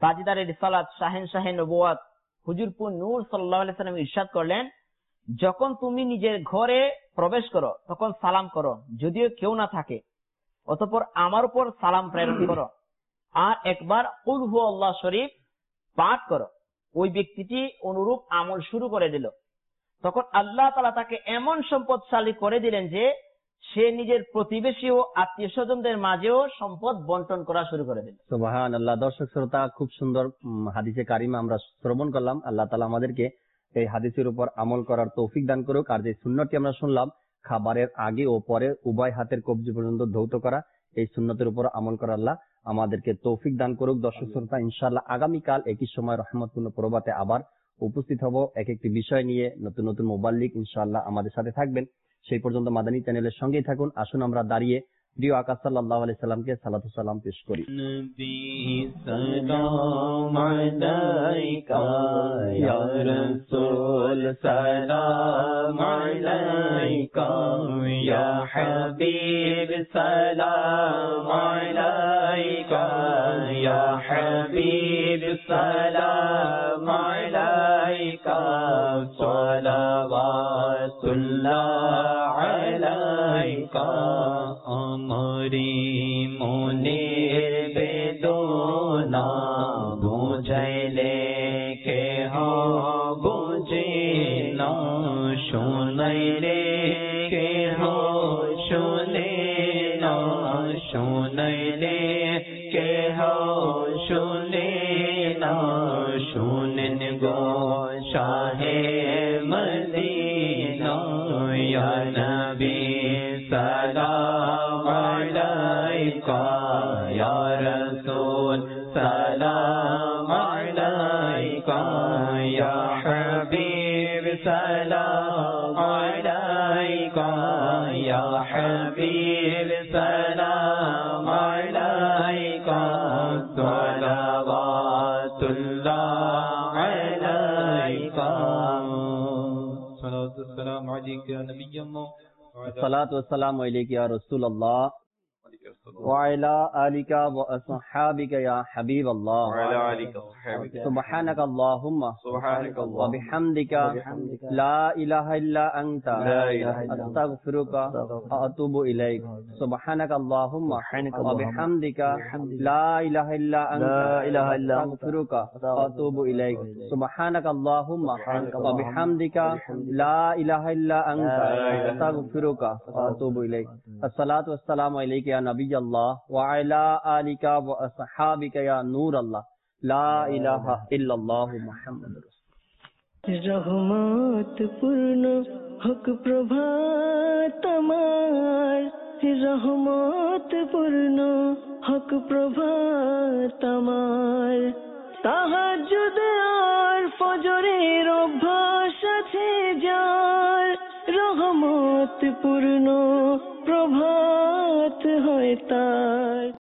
তাজিদারে রিসালাত, শাহেন শাহে নবুয়াত হুজুরপুর নূর সাল্লাল্লাহু আলাইহি ওয়াসাল্লাম ইরশাদ করলেন, যখন তুমি নিজের ঘরে প্রবেশ করো তখন সালাম করো যদিও কেউ না থাকে, অতঃপর আমার উপর সালাম প্রেরণ করো, আর একবার কুল হু আল্লাহ শরীফ পাঠ করো। ওই ব্যক্তিটি অনুরূপ আমল শুরু করে দিল। তখন আল্লাহ তাআলা তাকে এমন সম্পদশালী করে দিলেন যে সে নিজের প্রতিবেশী ও আত্মীয় স্বজনদের মাঝেও সম্পদ বন্টন করা শুরু করে দিল। সুবহানাল্লাহ। দর্শক শ্রোতা, খুব সুন্দর হাদিসে কারিমা আমরা শ্রবণ করলাম। আল্লাহ তাআলা আমাদেরকে এই হাদিসের উপর আমল করার তৌফিক দান করুক। আর যে সুন্নতটি আমরা শুনলাম, খাবারের আগে ও পরে উভয় হাতের কবজি পর্যন্ত ধৌত করা, এই সুন্নতের উপর আমল করা আল্লাহ আমাদেরকে তৌফিক দান করুক। দর্শক শ্রোতা, ইনশাআল্লাহ আগামীকাল একই সময় রহমতপূর্ণ প্রভাতে আবার উপস্থিত হব এক একটি বিষয় নিয়ে। নতুন নতুন মুবাল্লিগ ইনশাআল্লাহ আমাদের সাথে থাকবেন। সেই পর্যন্ত মাদানী চ্যানেলের সঙ্গেই থাকুন। আসুন আমরা দাঁড়িয়ে প্রিয় আকা সাল্লাল্লাহু আলাইহি সাল্লামকে সালাতু সালাম পেশ করি। নবী সালাম আলাইকা ইয়া রাসূল সালাম আলাইকা ইয়া হাবিব সালাম আলাইকা ইয়া হাবিব সালাম আলাইকা সালাওয়াতুল্লাহ আলাইকা। আমরি মনের বেদনা বুঝাইলে কেহ বুঝে না, শুনাইলে কেহ শুনে না, শুনাইলে কেহ শুনে না, শুনেন গো শাহে মদিনা ইয়া নবী সালাম আলাইকা ইয়া রাসূল সালাম আলাইকা ইয়া হাবিব সালাম আলাইকা ইয়া হাবিব সালাম আলাইকা সালাওয়াতুল্লাহ আলাইকা। সালাতু সালাম আলাইকা ইয়া নাবিয়াল্লাহ الصلاة والسلام عليك يا رسول الله وعلى آلك وأصحابك يا حبيب الله وعلى آلك وصحبك. سبحانك اللهم سبحانك اللهم وبحمدك لا إله إلا أنت لا إله إلا أنت أستغفرك وأتوب إليك. سبحانك اللهم وبحمدك لا إله إلا أنت أستغفرك وأتوب إليك. سبحانك اللهم وبحمدك لا إله إلا أنت أستغفرك وأتوب إليك. الصلاة والسلام عليك يا نبی اللہ وعلى آلك وأصحابك يا نور اللہ لا الہ الا اللہ محمد رسول রহমত পূর্ণ হক প্রভাত আমার, রহমত পূর্ণ হক প্রভাত আমার। তাহাজ্জুদ আর ফজরের অভ্যাস আছে যার, রহমত পূর্ণ প্রভাত হয় তার।